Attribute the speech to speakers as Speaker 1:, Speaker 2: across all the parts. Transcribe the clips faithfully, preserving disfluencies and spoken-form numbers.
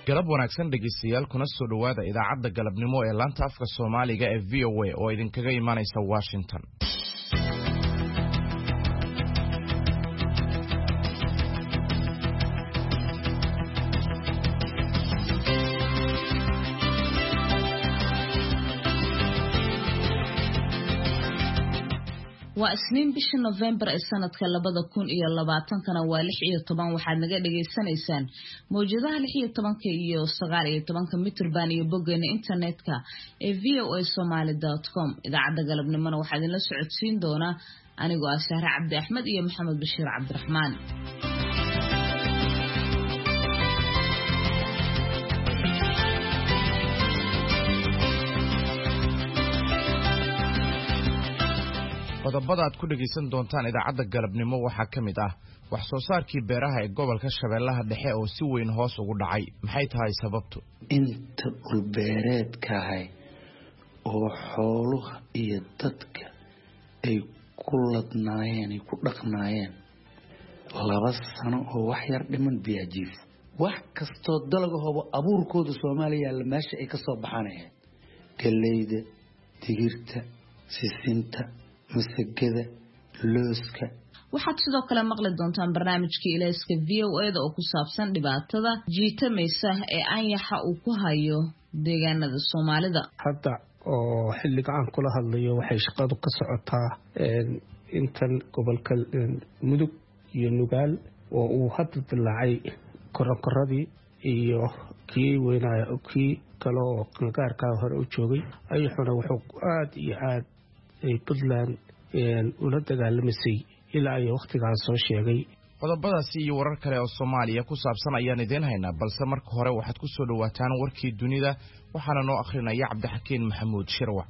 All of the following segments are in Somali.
Speaker 1: galab wanaagsan dhegeystayaal kuna soo dhawaada idaacadda galabnimo ee laanta afka Soomaaliga ee V O A oo idinkaga imanaysa Washington.
Speaker 2: waa isniin bisha November ee sanadka labada kun iyo labaatan kana waa lix iyo toban waxaad naga dhageysanaysaan mowjadaha lix iyo toban iyo sagaal iyo toban mitirban iyo boggeena internetka ee v o a somali dot com. idaacadda galabnimona waxaa idinla socodsiin doona anigoo ah Shahra Cabdi Axmed iyo Maxamed Bashiir Cabdiraxmaan.
Speaker 1: qodobada aad ku dhageysan doontaan idaacadda galabnimo waxaa ka mid ah wax soo saarkii beeraha ee gobolka Shabeellaha Dhexe oo si weyn hoos ugu dhacay. maxay tahay sababtu?
Speaker 3: inta dhul beereedkahay oo xoolaha iyo dadka ay ku ladnaayeen ay ku dhaqnaayeen laba sano oo wax yar dhiman biyajiif wax kastoo dalagahooba abuurkooda Soomaaliya la meesha ay ka soo baxanayeen galeyda digirta sisinta masagada looska.
Speaker 2: waxaad sidoo kale maqli doontaan barnaamijkii ilayska V O A da oo ku saabsan dhibaatada jiitamaysa ee anyaxa uu ku hayo deegaanada Soomaalida.
Speaker 4: hadda oo xilliga aan kula hadlayo waxay shaqadu ka socotaa intan gobolka Mudug iyo Nugaal oo uu hadda dilaacay koronkoradii iyo kii weynaa kii kale oo qangaarka hore u joogay ayuuna wuxuu aad iyo aad ay Puntland ula dagaalamasay ilaa ay waqtigaan soo sheegay.
Speaker 1: qodobadaasi iyo warar kale oo Soomaaliya ku saabsan ayaan idin haynaa, balse marka hore waxaad ku soo dhawaataan warkii dunida waxaana noo akhrinaya Cabdixakiin Maxamuud Shirwac.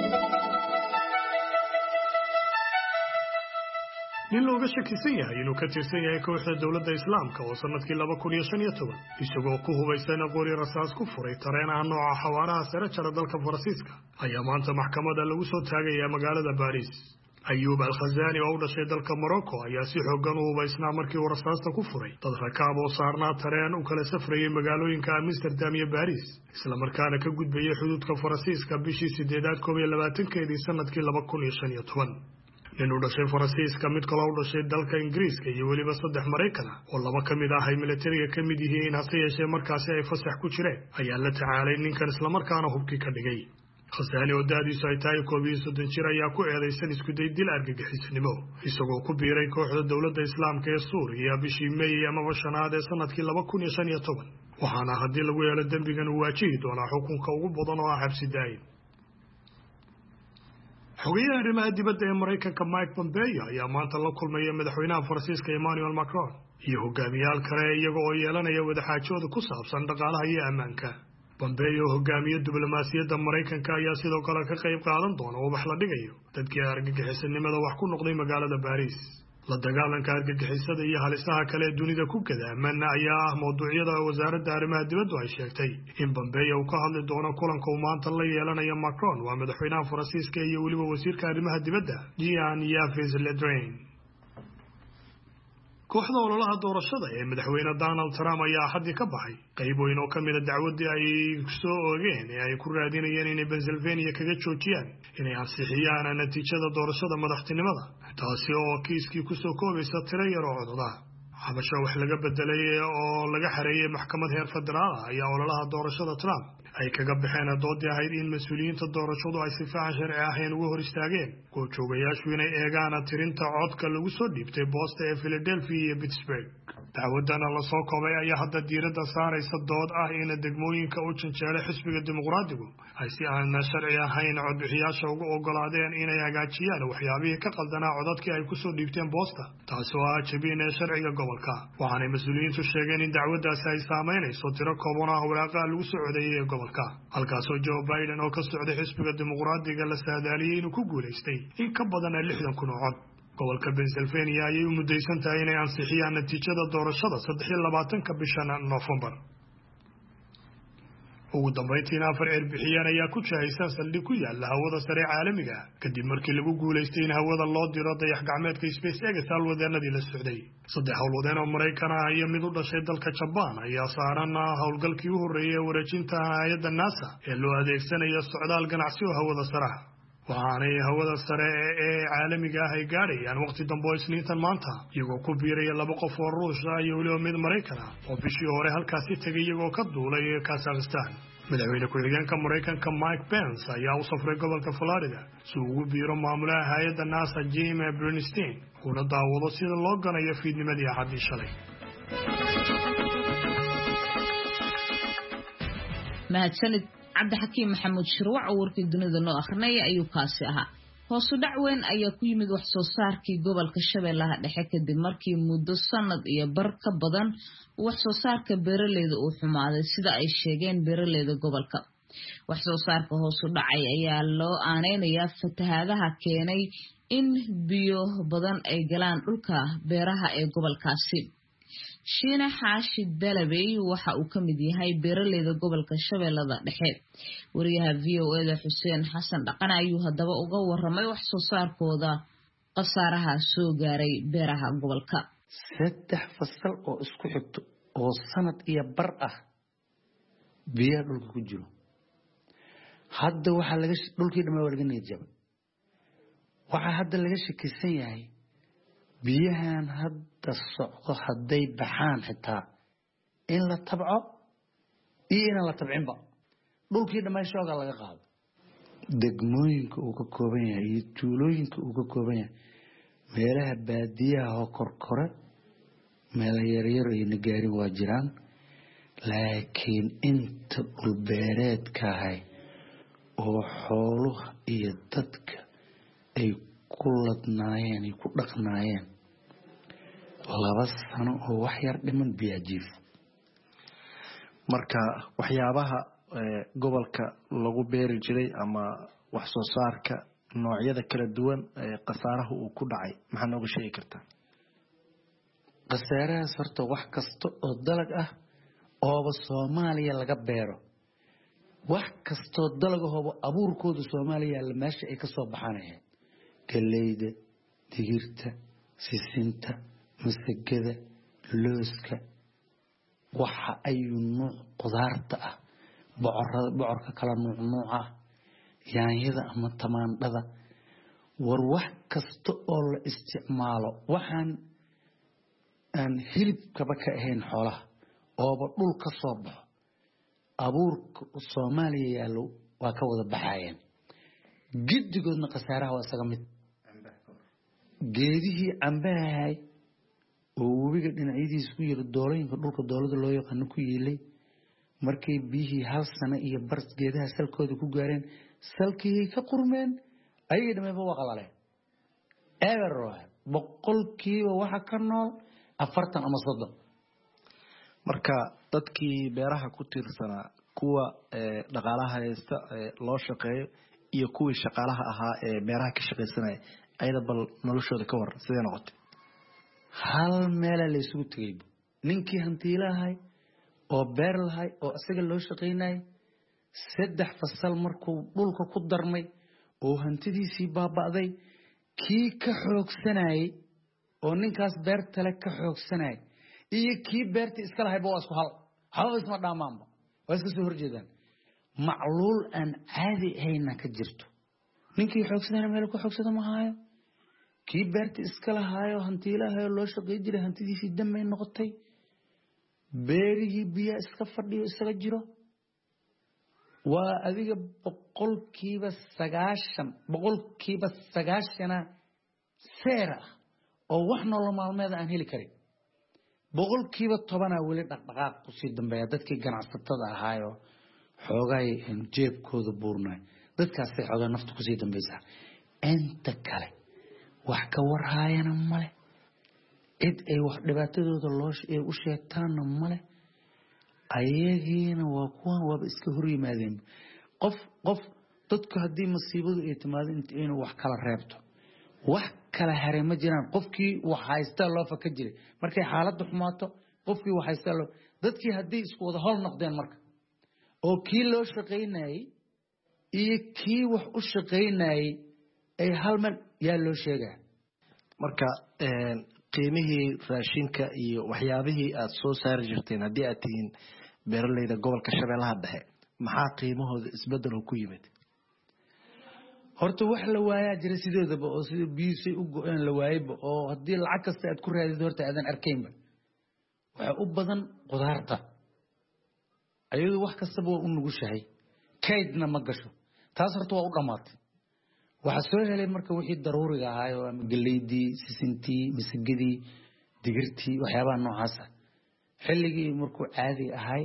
Speaker 5: nin looga shakisan yahay inuu ka tirsan yahay kooxda dowladda islaamka oo sanadkii laba kun iyo shan iyo toban isagoo ku hubaysan qori rasaas ku furay tareen ah nooca xawaaraha sare jara dalka Faransiiska ayaa maanta maxkamadda lagu soo taagayaa magaalada Paris. Ayuub Al-Khazani oo u dhashay dalka Morocco ayaa si xooggan u hubaysnaa markii uu rasaasta ku furay dad rakaab oo saarnaa tareen u kala safrayay magaalooyinka Amsterdam iyo Paris isla markaana ka gudbayay xuduudka Faransiiska bishii sideedaad koob iyo labaatankeedii sanadkii laba kun iyo shan iyo toban. nin u dhashay Faransiiska mid kale u dhashay dalka Ingiriiska iyo weliba saddex Mareykan oo laba ka mid ah ay militariga ka mid yihiin hase yeeshee markaasi ay fasax ku jireen ayaa la tacaalay ninkan isla markaana hubkii ka dhigay. Khazani oo daadiisu ay tahay koob iyo soddon jir ayaa ku eedeysan isku day dil argagixisnimo isagoo ku biiray kooxda dowladda islaamka ee Suuriya bishii May ama shanaad ee sanadkii laba kun iyo shan iyo toban waxaana haddii lagu yeelo dambigan uu waajihi doonaa xukunka ugu badan oo ah xabsi daa'im. xogayaha arrimaha dibadda ee Mareykanka Mike Pompeo ayaa maanta la kulmaya madaxweynaha Faransiiska Emmanuel Macron iyo hogaamiyaal kale iyaga oo yeelanaya wadaxaajooda ku saabsan dhaqaalaha iyo ammaanka. Pompeo hogaamiye diblomaasiyadda Mareykanka ayaa sidoo kale ka qayb qaadan doona oo wax la dhigayo dadkii argagixisanimada wax ku noqday magaalada Paris. la dagaalanka argagixisada iyo halisaha kale ee dunida ku gadaaman ayaa ah mowduucyada wasaaradda arrimaha dibadda ay sheegtay in Pompeo uu ka hadli doono kulanka uu maanta la yeelanayo Macron waa madaxweynaha Faransiiska iyo weliba wasiirka arrimaha dibadda Jean-Yves Le Drian. kooxda ololaha doorashada ee madaxweyne Donald Trump ayaa xaddi ka baxay qayb weyn oo ka mid ah dacwadii ay soo oogeen ee ay ku raadinayeen inay Pennsylvania kaga joojiyaan inay ansixiyaan natiijada doorashada madaxtinimada taasi oo kiiskii ku soo koobaysa tiro yar oo codada. xabasho wax laga bedelay oo laga xareeyay maxkamad heer federaal ayaa ololaha doorashada Trump ay kaga baxeen doodii ahayd in mas'uuliyiinta doorashadu ay si fiican sharci ahayn uga hor istaageen goobjoogayaashu inay eegaan tirinta codka lagu soo dhiibtay boosta ee Philadelphia iyo Pittsburgh. dacwadana la soo koobay ayaa hadda diiradda saaraysa dood ah in degmooyinka u janjeeray xisbiga dimuqraadigu ay si aan sharci ahayn codbixiyaasha ugu ogolaadeen inay hagaajiyaan waxyaabihii ka qaldanaa codadkii ay ku soo dhiibteen boosta taasi oo ah jabin ee sharciga gobolka. waxaanay mas'uuliyiintu sheegeen in dacwaddaasi ay saameynayso tiro kooban oo waraaqaha lagu soo codeeyay ee gobolka halkaasoo Joe Biden oo ka socday xisbiga dimuqraadiga la saadaaliyay inuu ku guuleystay in ka badan lixdan kun oo cod. gobolka Pennsylvania ayay u mudaysan tahay inay ansixiyaan natiijada doorashada saddex iyo labaatanka bisha November. ugu dambeyntiina afar erbixiyaan ayaa ku jahaysan saldhig ku yaala hawada sare caalamiga kadib markii lagu guulaystay in hawada loo diro dayax gacmeedka SpaceX hawlwadeenadii la socday saddex hawlwadeen oo Mareykan ah iyo mid u dhashay dalka Japan ayaa saaran hawlgalkii u horeeyay wareejinta hay'adda NASA ee loo adeegsanayo socdaal ganacsi oo hawada sare waxaanay hawada sare ee caalamiga ah ay gaadhayaan waqti dambe Isniintan maanta iyagoo ku biiraya laba qof oo Ruush ah iyo waliba mid Mareykan ah oo bishii hore halkaasi tagay iyagoo ka duulay Kazakhstan madaxweyne ku-xigeenka Mareykanka Mike Pence ayaa u safray gobolka Florida si uu ugu biiro maamulaha hay'adda NASA Jim Bernstein kuna daawado sida loo ganayo fiidnimadii Axaddii shalay
Speaker 2: mahadsanid عبد الحكيم محمود شروع warkii dunida noo akhrinaya ayuu kaasi ahaa hoos u dhac weyn ayaa ku yimid wax soo saarkii gobolka Shabeellaha Dhexe kadib markii muddo sanad iyo bar ka badan wax soo saarka beeraleyda uu xumaaday sida ay sheegeen beeraleyda gobolka wax soo saarka hoos u dhacay ayaa loo aaneynayaa fatahaadaha keenay in biyo badan ay galaan dhulka beeraha ee gobolkaasi Shiina Xaashi Dalabey waxa uu kamid yahay beeraleyda gobolka Shabeellada Dhexe wariyaha V O A da Xuseen Xasan Dhaqan ayuu hadaba uga waramay wax soo saarkooda qasaaraha soo gaaray beeraha gobolka
Speaker 3: saddex fasal oo isku xigto oo sanad iyo bar ah biyo dhulka ku jiro hadda waxa laga dhulkii dhamaa laga niyad waxa hadda laga shakisan yahay biyahan hadda socdo haday baxaan xitaa in la tabco iyo in la tabcinba dhulkii dhamayshooga laga qaado degmooyinka uu ka kooban yahay iyo tuulooyinka uu ka kooban yahay meelaha baadiyaha oo korkore meelo yaryar iyo nagaari waa jiraan laakiin inta dhul beereedka ah oo xooluhu iyo dadka ay ku ladnaayeen ay ku dhaqnaayeen laba sano oo wax yar dhiman biyajiif
Speaker 6: marka waxyaabaha gobolka lagu beeri jiray ama wax soo saarka noocyada kala duwan ee qasaaraha uu ku dhacay maxaa nooga sheegi kartaa
Speaker 3: qasaarahaas horta wax kasta oo dalag ah oo Soomaaliya laga beero wax kasta oo dalag ah abuurkooda Soomaaliya la meesha ay ka soo baxanayeen galeyda digirta sisinta masagada looska waxa ay nooc qudaarta ah bocorada bocorka kala nooc nooc ah yaanyada ama tamaandhada war wax kasta oo la isticmaalo waxaan aan hilibkaba ka ahayn xoolaha oo dhul ka soo baxo abuurka Soomaaliya yaalo waa ka wada baxayeen gidigoodna qasaaraha waa isaga mid geedihii cambahay oo webiga dhinacyadiisa ku yiri doolooyinka dhulka doolada loo yaqaan ku yeelay markay biyihii hal sano iyo bar geedaha salkooda ku gaareen salkii ka qurmeen ayay dhameeyba waa qalaleen eero boqolkiiba waxa ka nool afartan ama soddon
Speaker 6: marka dadkii beeraha ku tiirsanaa kuwa dhaqaalaha haysta loo shaqeeyo iyo kuwii shaqaalaha ahaa ee beeraha ka shaqeysanay ayada bal noloshooda ka war sidee noqotay
Speaker 3: hal meel la isugu tagay ninkii hantiilahay oo beer lahay oo asaga loo shaqeynay saddex fasal markuu dhulka ku darmay oo hantidiisii baabaaday kii ka xoogsanay oo ninkaas beerta le ka xoogsanay iyo kii beerta iska lahay baa isku hal haba isma dhamaanba waa iska soo horjeedaan macluul aan caadi ahayna ka jirto ninkii xoogsanay meel ku xoogsada ma hayo kii beerta iska lahayo hantiilaha loo shaqeey jiray hantidiisii damay noqotay beerihii biya iska fadhiyo isaga jiro waa adiga boqolkiiba sagaashan boqolkiiba sagaashana seera oo wax nolol maalmeed aan heli karin boqolkiiba toban wali dhaqdhaqaaq ku sii dambeeya dadkii ganacsatada ahaayo xoogay jeebkooda buurnay dadkaas ay xogaa nafta ku sii dambaysa inta kale wax ka warhaayana male cid ay wax dhibaatadooda loo sheegay u sheegtaana male ayagiina waa kuwan waaba iska hor yimaadeen qof qof dadku hadii masiibadu ay timaado inuu wax kala reebto wax kala haray ma jiraan qofkii wax haysta loo faka jiray markay xaaladdu xumaato qofkii wax haysta loo dadkii hadii isku wada hol noqdeen marka oo kii loo shaqaynayay iyo kii wax u shaqaynayay ay hal mar yaa loo sheegaa.
Speaker 6: marka qiimihii raashinka iyo waxyaabihii aad soo saari jirteen haddii aad tihiin beeralayda gobolka Shabeellaha Dhexe maxaa qiimahooda isbedel ku yimid?
Speaker 3: horta wax la waayaa jira sideedaba oo sida biisay u go'een la waayba oo haddii lacag kasta aad ku raadid horta aadan arkaynba waxa u badan qudaarta ayadu wax kastaba waa u nugushahay kaydna ma gasho taas horta waa u dhamaatay. waxa soo helay marka wixii daruuriga ahaa oo ama galeydii sisintii misigidii digirtii waxyaabaha noocaas ah xilligii markuu caadi ahay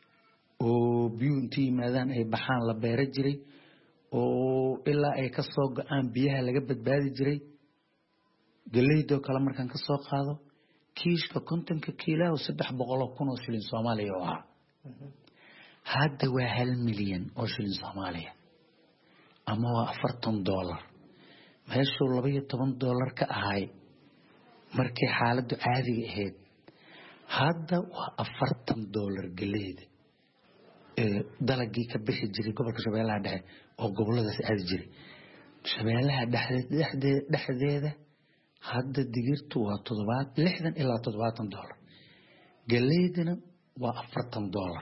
Speaker 3: oo biyo intii yimaadaan ay baxaan la beera jiray oo ilaa ay ka soo go'aan biyaha laga badbaadi jiray galeydoo kale markaan ka soo qaado kiishka kontonka kiilaa oo saddex boqol oo kun oo shilin Soomaaliya oo ah hadda waa hal milyan oo shilin Soomaaliya ama waa afartan dollar meeshuu laba iyo toban dollar ka ahay markii xaaladdu caadiga ahayd hadda waa afartan dollar galeyda ee dalagii ka bixi jiray gobolka Shabeellaha Dhexe oo goboladaas aadi jiray Shabeellaha Dhexe dhexdeeda hadda digirtu waa toddobaad lixdan ilaa toddobaatan dollar galeydana waa afartan dollar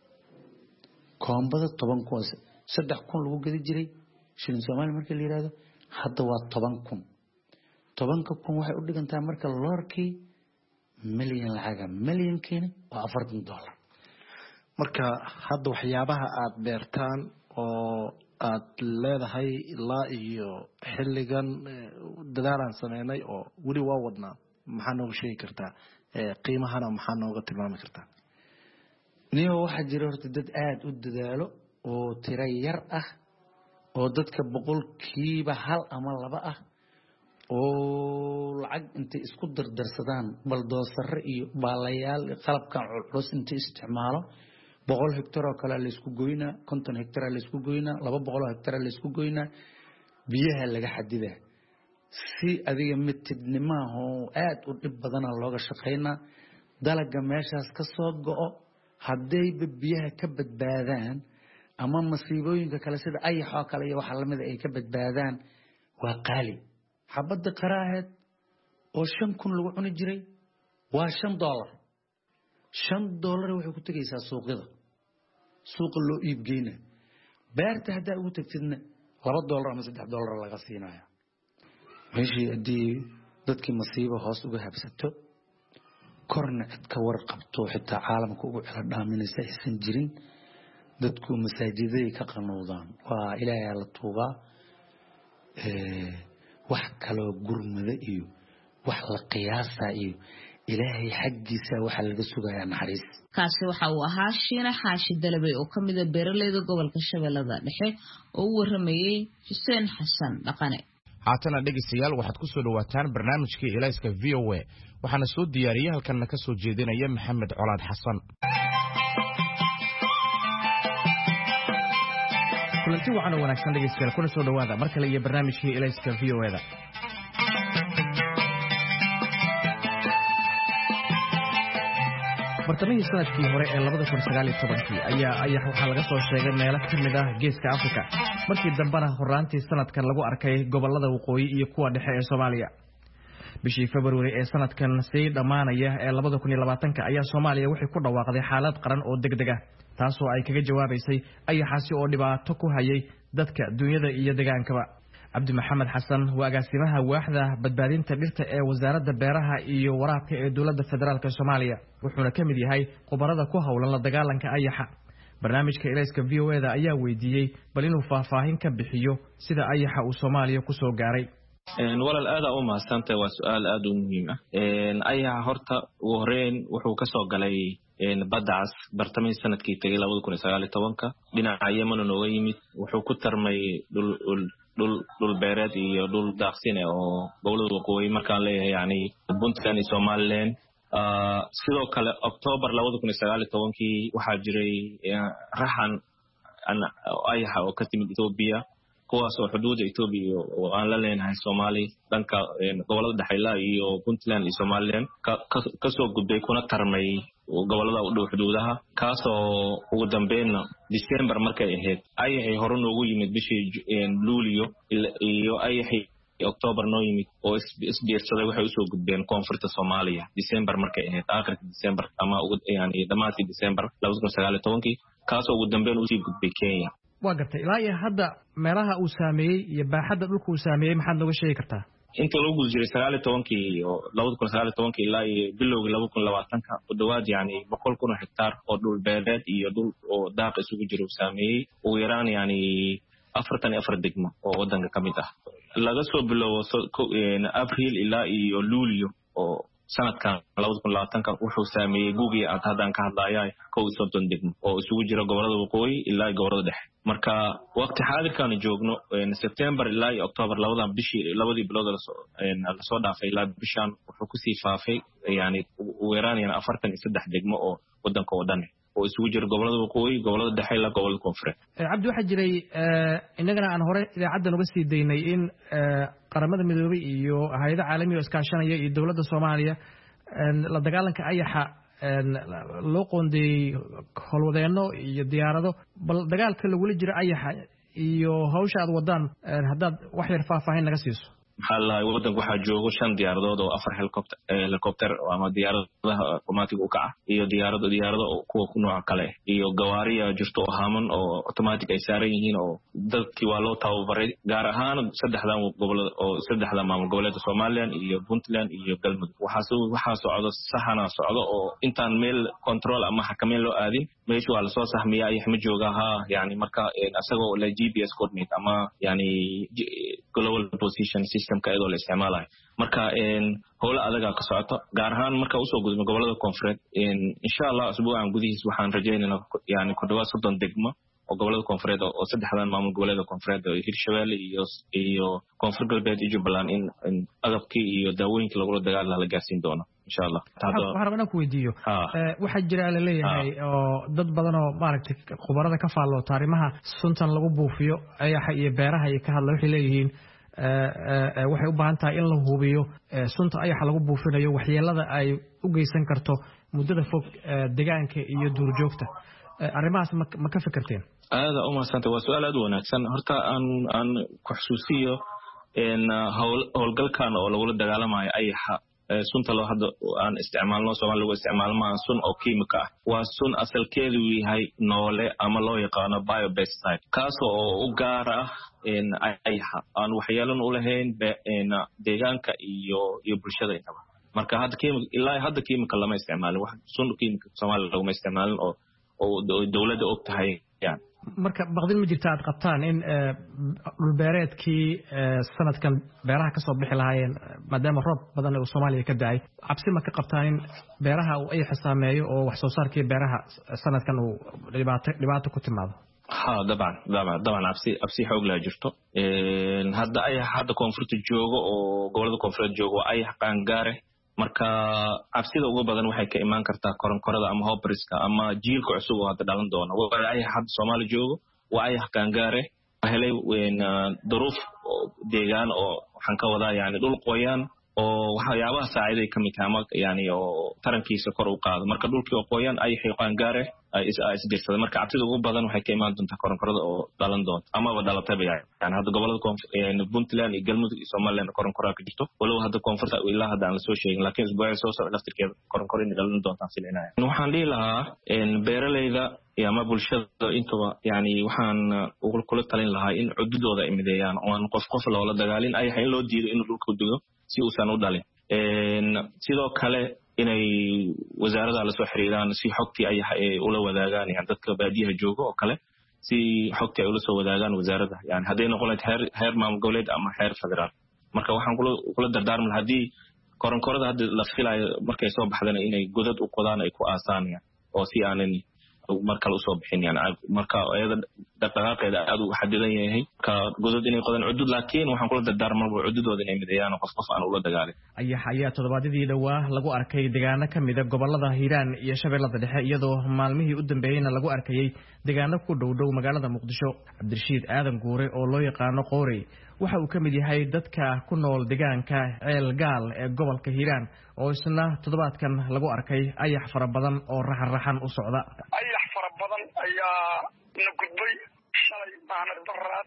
Speaker 3: koombada toban kun saddex kun lagu gadi jiray shilin Soomaali markii la yiraahdo hadda waa toban kun tobanka kun waxay u dhigantaa marka loorkii milyan lacaga milyankiina waa afartan dollar.
Speaker 6: marka hadda waxyaabaha aad beertaan oo aad leedahay ilaa iyo xilligan dadaalaan sameynay oo weli waa wadnaa maxaa nooga sheegi kartaa qiimahana maxaa nooga tilmaami kartaa?
Speaker 3: niyo waxa jira horta dad aad u dadaalo oo tira yar ah oo dadka boqolkiiba hal ama laba ah oo lacag inta isku dardarsadaan baldoosare iyo baalayaal qalabkan culus inta isticmaalo boqol hektar oo kale la isku goynaa konton hektar la isku goynaa laba boqol hektar la isku goynaa biyaha laga xadidaa si adiga mitidnimo oo aad u dhib badan looga shaqeynaa dalaga meeshaas ka soo go'o hadday biyaha ka badbaadaan ama masiibooyinka kale sida ayaxo kale iyo waxa lamid ay ka badbaadaan waa qaali. xabada qaraaheed oo shan kun lagu cuni jiray waa shan dollar shan dollar waxay ku tagaysaa suuqyada suuqa loo iib geynaa beerta haddaa ugu tagtidna laba dollar ama saddex dollar laga siinayo meeshii haddii dadkii masiibo hoos uga habsato korna cid ka warqabto xitaa caalamka ugu cila dhaaminaysa aysan jirin dadku masaajiday ka qanuudaan waa ilaahay la tuugaa wax kale gurmada iyo wax la qiyaasa iyo ilaahay xaggiisa waxa laga sugayaa naxariis.
Speaker 2: kaasi waxa uu ahaa Shiina Xaashi Dalabay oo kamid ah beeralayda gobolka Shabeellaha Dhexe oo u waramayay Xuseen Xasan Dhaqane.
Speaker 1: haatana dhegeystayaal waxaad ku soo dhawaataan barnaamijkii Ilayska V O A waxaana soo diyaariyay halkan ka soo jeedinaya Maxamed Colaad Xasan.
Speaker 7: kulanti waxaan wanaagsan dhegeystayaal kuna soo dhawaada mar kale iyo barnaamijkii Ilayska V O A da. bartamihii sanadkii hore ee laba kun sagaal iyo toban ayaa ayax waxaa laga soo sheegay meelo ka mid ah geeska Afrika markii dambana horaantii sanadkan lagu arkay gobolada waqooyi iyo kuwa dhexe ee Soomaaliya. bishii February ee sanadkan sii dhamaanaya ee laba kun iyo labaatan ayaa Soomaaliya waxay ku dhawaaqday xaalad qaran oo degdeg ah taasoo ay kaga jawaabaysay ayaxaasi oo dhibaato ku hayay dadka dunyada iyo deegaankaba. Cabdi Maxamed Xasan waa agaasimaha waaxda badbaadinta dhirta ee wasaaradda beeraha iyo waraabka ee dowladda federaalka Soomaaliya wuxuuna ka mid yahay khubarada ku hawlan la dagaalanka ayaxa. barnaamijka Ilayska V O A da ayaa weydiiyay bal inuu faahfaahin ka bixiyo sida ayaxa uu Soomaaliya ku soo gaaray.
Speaker 8: een walal aad u mahadsantahay waa su'aal aad u muhiim ah. een ayaxa horta ugu horeen wuxuu ka soo galay een baddaas bartamay sanadkii tagay laba kun sagaal iyo toban dhinaca Yemen oo yimid wuxuu ku tarmay dhul dhul dhul beereed iyo dhul daaqsin oo gobolada waqooyi markaan leeyahay yani Puntland iyo Somaliland. ah sidoo kale October laba kun sagaal iyo toban waxaa jiray raxan ayaxa oo ka timid Ethiopia kuwaas oo xuduudda Ethiopia oo aan la leenahay Soomaali dhanka gobolada dhaxayla iyo Puntland iyo Somaliland ka soo gudbay kuna tarmay gobolada u dhow xuduudaha kaasoo ugu dambeynna December markay ahayd ayahay hore noogu yimid bishii Luulyo iyo ayahay October noo yimid oo isbiirsaday waxay usoo gudbeen koonfurta Soomaaliya December markay ahayd aakhirka December ama ugu yani dhamaadkii December laba kun iyo sagaal iyo toban kaasoo ugu dambeyn u sii gudbay Kenya.
Speaker 7: waa gartay ilaa iyo hadda meelaha uu saameeyay iyo baaxadda dhulka uu saameeyay maxaad nooga sheegi kartaa?
Speaker 8: inta lagu guul jiray sagaal iyo toban iyo laba kun iyo sagaal iyo toban ilaa iyo bilowgii laba kun iyo labaatan u dhawaad yani boqol kun oo hektaar oo dhul beereed iyo dhul oo daaq isugu jira uu saameeyay ugu yaraan yani afartan iyo afar degmo oo wadanka ka mid ah laga soo bilowo April ilaa iyo Luulyo oo sanadkan laba kun iyo labaatan wuxuu saameeyay guugiga aad haddaan ka hadlaayay kow iyo soddon degmo oo isugu jira gobolada waqooyi ilaa gobolada dhexe. marka waqti xaadirkan joogno September ilaa iyo October labadan bishii labadii bilood la soo dhaafay ilaa bishan wuxuu ku sii faafay yani ugu yaraan yani afartan iyo saddex degmo oo wadanka oo dhan oo isugu jira gobolada waqooyi gobolada dhexe ilaa gobolada koonfureed.
Speaker 7: Cabdi waxaa jiray inagana aan hore idaacaddan uga sii daynay in qaramada midoobay iyo hay'adaha caalamiga oo iskaashanaya iyo dowladda Soomaaliya la dagaalanka ayaxa loo qoondeeyay howlwadeenno iyo diyaarado bal dagaalka lagula jira ayaxa iyo hawsha aad wadaan haddaad wax yar faahfaahin naga siiso.
Speaker 8: maxaa la wadanka waxaa joogo shan diyaaradood oo afar helicopter helicopter ama diyaaradaha automatic u kaca iyo diyaarado diyaarado kuwa ku nooc kale iyo gawaariya jirto oo haaman oo automatic ay saaran yihiin oo dadkii waa loo tababaray gaar ahaan saddexdan gobolada oo saddexda maamul goboleedka Soomaaliland iyo Puntland iyo Galmudug waxaa waxaa socdo saxana socdo oo intaan meel control ama xakameyn loo aadin meesha waa la soo saxmiyaa ay ma joogaha yani marka asagoo la G P S coordinate ama yani global position systemka iyadoo la isticmaalayo marka een howlo adag ka socoto gaar ahaan marka uu soo gudbin gobolada koonfureed in insha Allah usbuucan gudihiis waxaan rajaynaynaa yani ku dhawaad soddon degmo oo gobolada koonfureed oo saddexdan maamul goboleedka koonfureed oo Hirshabeelle iyo iyo Koonfur Galbeed iyo Jubbaland in agabkii iyo daawooyinka lagu dagaalamo la gaarsiin doono insha Allah.
Speaker 7: waxaan rabnaa ku weydiiyo waxa jira la leeyahay oo dad badan oo maaragtay khubarada ka faalo taarimaha suntan lagu buufiyo ayaxa iyo beeraha ay ka hadla waxay leeyihiin waxay u baahan tahay in la hubiyo sunta ayaxa lagu buufinayo waxyeelada ay u geysan karto muddada fog deegaanka iyo duurjoogta arrimahaas ma ka fikirteen?
Speaker 8: aada u maasanta waa su'aal aad u wanaagsan horta aan aan ku xusuusiyo in howlgalkan oo lagu dagaalamayo ayaxa sunta loo hadda aan isticmaalno Soomaaliya lagu isticmaalmo sun oo kiimika ah waa sun asalkeedu yahay noole ama loo yaqaano biobased kaas oo u gaar ah in ayaxa aan waxyeelin u lahayn deegaanka iyo iyo bulshada intaba marka hadda kiimika ilaa hadda kiimika lama isticmaalin wax sun kiimika Soomaaliya lagu isticmaalin oo oo dawladda og tahay yani
Speaker 7: marka baqdin ma jirta aad qabtaan in dhul beereedkii sanadkan beeraha ka soo bixi lahaayeen maadaama roob badan oo Soomaaliya ka da'ay cabsi ma ka qabtaan in beeraha uu ay xisaameeyo oo wax soo saarkii beeraha sanadkan uu dhibaato dhibaato ku timaado?
Speaker 8: ha dabcan dabcan dabcan cabsi cabsi xoog la jirto een hadda ay hadda koonfurta joogo oo gobolada koonfureed joogo ay xaqaan gaare marka cabsida ugu badan waxay ka imaan kartaa koronkorada ama hobriska ama jiilka cusub oo hadda dhalan doona waa ay hadda Soomaali joogo waa ay xaqaan gaare helay weyn duruuf deegaan oo waxaan ka wadaa yani dhul qoyaan oo waxyaabaha saaciday ka mid ah yani oo tarankiisa kor u qaado marka dhulkii oo qoyaan ay xaqaan gaare ay is dirsadeen marka cabsida ugu badan waxay ka imaan doontaa koronkorada oo dhalan doonta ama wada dhalatay yani hadda gobolada koonfur Puntland iyo Galmudug iyo Soomaaliland koronkorada ka jirto walow hadda koonfurta ilaa hadda aan la soo sheegin laakiin isbuuca soo socda laftirkeeda koronkorada in dhalan doonta filinaya waxaan dhihi lahaa in beeralayda iyo ama bulshada intaba yani waxaan ugu kula talin lahaa in cududooda ay mideeyaan oo aan qof qof loola dagaalin ay in loo diido in dhulka dugo si uusan u dhalin een sidoo kale inay wasaaradda la soo xiriiraan si xogtii ay ula wadaagaan yani dadka baadiyaha jooga oo kale si xogtii ay ula soo wadaagaan wasaaradda yani haday noqon lahayd heer heer maamul goboleed ama heer federaal marka waxaan kula kula dardaarmi lahaa hadii koronkorada hadda la filayo markay soo baxdana inay godad u qodaan ay ku aasaan oo si aanan marka la soo bixin yani marka ayada dhaqdhaqaaqeeda aad u xadidan yahay ka godad inay qodaan cudud laakiin waxaan kula dardaarmaa cududooda inay mideeyaan qof qof aan ula dagaalin.
Speaker 7: ayaxa ayaa toddobaadadii dhawaa lagu arkay deegaano ka mid ah gobolada Hiiraan iyo Shabeellada Dhexe iyadoo maalmihii u dambeeyayna lagu arkayay deegaano ku dhow dhow magaalada Muqdisho. Cabdirashiid Aadan Guure oo loo yaqaano Qoorey waxa uu ka mid yahay dadka ku nool deegaanka ceel gaal ee gobolka hiiraan oo isna toddobaadkan lagu arkay ayax fara badan oo raxan-raxan u socda.
Speaker 9: ayax fara badan ayaa na gudbay shalay maana daraad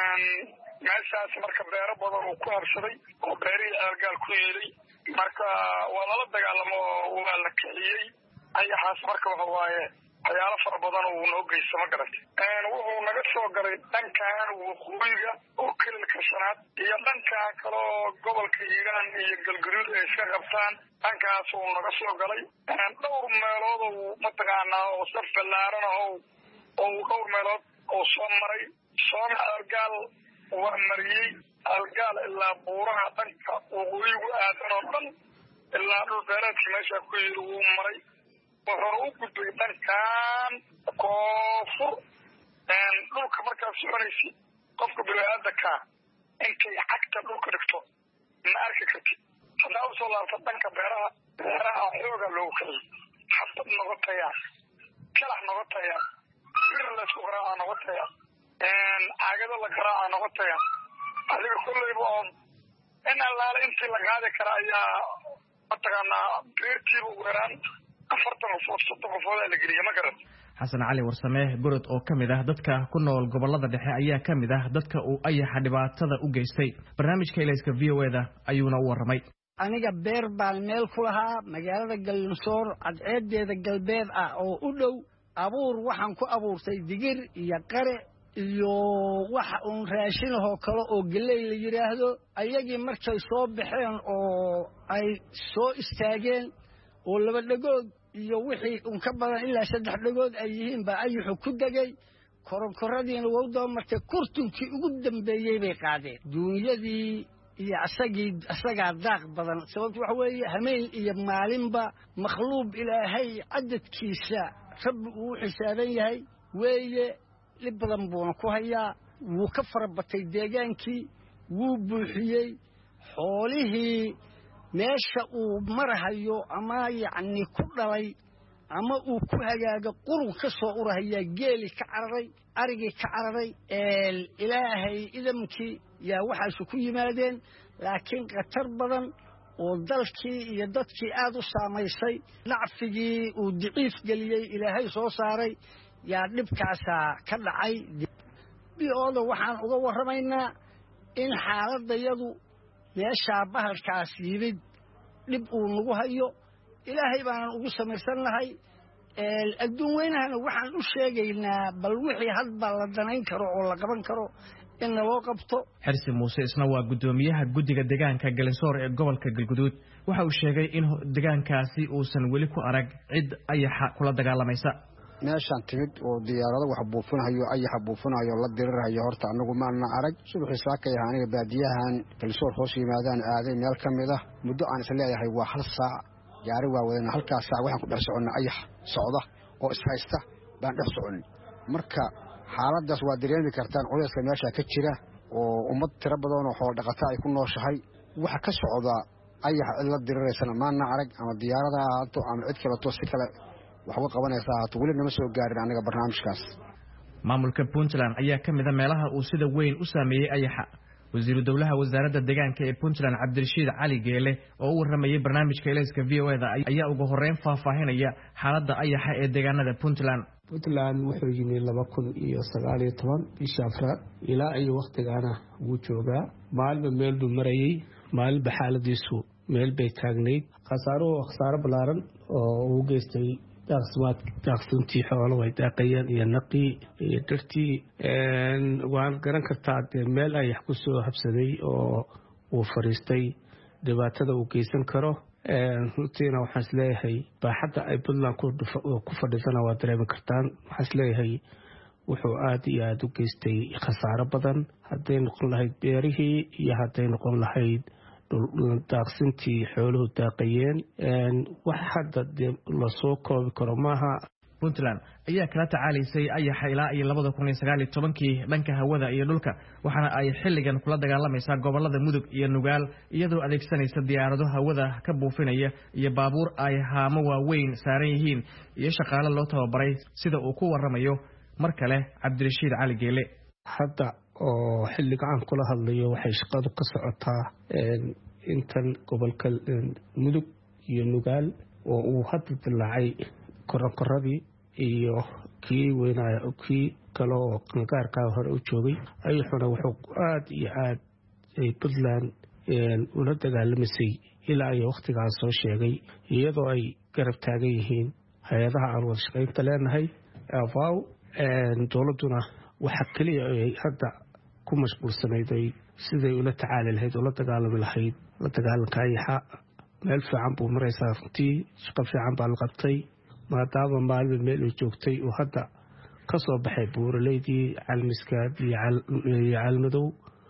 Speaker 9: meeshaas marka beero badan uu ku habsaday oo beerihii ceel gaal ku yeelay marka waa lala dagaalamo waa la kiciyey ayaxaas marka waxa waaye waxyaalo fara badan uu noo geysto ma garatay wuxuu naga soo galay dhankan waqooyiga oo kililka shanaad iyo dhankan kaloo gobolka hiiraan iyo galgaduud ay iska qabtaan dhankaas uu naga soo galay dhowr meelood uu mataqaanaa oo saf ballaaran ah oo dhowr meelood oo soo maray soona algaal waa mariyey algaal ilaa buuraha dhanka waqooyigu aadan oo dhan ilaa dhul beereedka meesha ku yiri wuu maray wuxuuna u gudbay dhankan koonfur dhulka markaad soconaysid qofka bini-aadanka intay cagta dhulka dhigto ma arki kartid haddaa usoo laabta dhanka beeraha beeraha xooga loogu kiciyey xabad noga tayaa kalax noga tayaa bir laysku garaaca noga tayaa caagado la garaaca noga tayaa adiga kolleyba oon in allaale intii la qaadi kara ayaa mataqaanaa beertiiba ugu yaraan afartan qofood soddon qofood aa la geliya ma garan.
Speaker 7: xasan cali warsame gorod oo ka mid ah dadka ku nool gobolada dhexe ayaa ka mid ah dadka uu ayaxa dhibaatada u geystay. barnaamijka ilayska v o eda ayuuna u warramay.
Speaker 10: aniga beer baan meel ku lahaa magaalada gallinsoor cadceedeeda galbeed ah oo u dhow abuur waxaan ku abuurtay digir iyo qare iyo waxa uun raashinahoo kale oo geley la yidhaahdo ayagii markay soo baxeen oo ay soo istaageen oo laba dhagood iyo wixii un ka badan ilaa saddex dhagood ay yihiin baa ayuxu ku degay koronkoradiina wowdaba markay kurtunkii ugu dambeeyey bay qaadeen duunyadii iyo asagii asagaa daaq badan sababto waxa weeye hameen iyo maalinba makhluuq ilaahay cadadkiisa rabbi uu xisaaban yahay weeye li badan buuna ku hayaa wuu ka farabatay deegaankii wuu buuxiyey xoolihii meesha uu marahayo ama yacni ku dhalay ama uu ku hagaago qurun ka soo urahayaa geeli ka cararay arigii ka cararay ilaahay idamkii yaa waxaasu ku yimaadeen laakiin khatar badan oo dalkii iyo dadkii aad u saamaysay nacfigii uu daciif geliyey ilaahay soo saaray yaa dhibkaasaa ka dhacay biyooda waxaan uga warramaynaa in xaaladayadu meeshaa bahalkaas yimid dhib uu nagu hayo ilaahay baanan ugu samaysan lahay adduun weynahana waxaan u sheegaynaa bal wixii hadba la danayn karo oo la qaban karo in naloo qabto.
Speaker 7: xirsi muuse isna waa guddoomiyaha guddiga deegaanka galinsoor ee gobolka galguduud waxa uu sheegay in deegaankaasi uusan weli ku arag cid ayaxa kula dagaalamaysa.
Speaker 11: meeshaan timid oo diyaarado wax buufinayo ayaxa buufinayo la dirirayo horta anagu maana arag subaxii saakay ahaan aniga baadiyahan galsoor hoos yimaadaan aaday meel ka mid ah muddo aan is leeyahay waa hal saac gaari waa wadana halkaas saac waxaan ku dhex soconnay ayax socda oo ishaysta baan dhex soconnay marka xaaladaas waa dareemi kartaan culayska meesha ka jira oo ummad tiro badan oo xoolo dhaqata ay ku nooshahay waxa ka socda ayax cid la diriraysana maana arag ama diyaarada ahaato ama cid kaleeto si kale wax uga qabanaysa ahaato weli nama soo gaarin aniga barnaamijkaas.
Speaker 7: maamulka puntland ayaa ka mid a meelaha uu sida weyn u saameeyey ayaxa. wasiiru dowlaha wasaaradda deegaanka ee puntland cabdirashiid cali geele oo u warramayay barnaamijka ilayska v o eda ayaa ugu horreyn faahfaahinaya xaaladda ayaxa ee deegaanada puntland.
Speaker 4: puntland wuxuu yimi laba kun iyo sagaal iyo toban bishii afraad ilaa iyo wakhtigaana wuu joogaa maalinba meel buu marayey maalinba xaaladiisu meel bay taagnayd khasaaruhu khasaaro ballaaran oo uu geystay daaqsimaad daaqsintii xoolo way daaqayeen iyo naqii iyo dhirtii waan garan kartaa dee meel ayax ku soo habsaday oo uu fadhiistay dhibaatada uu geysan karo runtiina waxaan isleeyahay baaxadda ay puntland ku fadhiisana waa dareemi kartaan waxaan isleeyahay wuxuu aad iyo aada u geystay khasaaro badan hadday noqon lahayd beerihii iyo hadday noqon lahayd daaqsintii xooluhu daaqayeen wax hadda dee lasoo koobi karo maaha.
Speaker 7: puntland ayaa kala tacaalaysay ayaxa ilaa iyo labada kun iyo sagaal iyo tobankii dhanka hawada iyo dhulka waxaana ay xilligan kula dagaalamaysaa gobolada mudug iyo nugaal iyadoo adeegsanaysa diyaarado hawada ka buufinaya iyo baabuur ay haamo waaweyn saaran yihiin iyo shaqaale loo tababaray sida uu ku warramayo mar kale cabdirashiid cali geele.
Speaker 4: hadda oo xilligaan kula hadlayo waxay shaqadu ka socotaa intan gobolka mudug iyo nugaal oo uu hadda dilaacay koronkoradii iyo kii weynaa kii kale oo qangaarkaa hore u joogay ayaxuna wuxuu aad iyo aad ay puntland ula dagaalamisay ilaa iyo wakhtigaas soo sheegay iyadoo ay garab taagan yihiin hay-adaha aan wada shaqaynta leenahay avaw dowladduna waxa keliya ay hadda ku mashquulsanayd ay siday ula tacaali lahayd oo la dagaalami lahayd la dagaalanka ayaxa meel fiican buu maraysaa runtii shaqo fiican baa la qabtay maadaama maalin meel ay joogtay oo hadda ka soo baxay buuraleydii calmiskaad iyo calmadow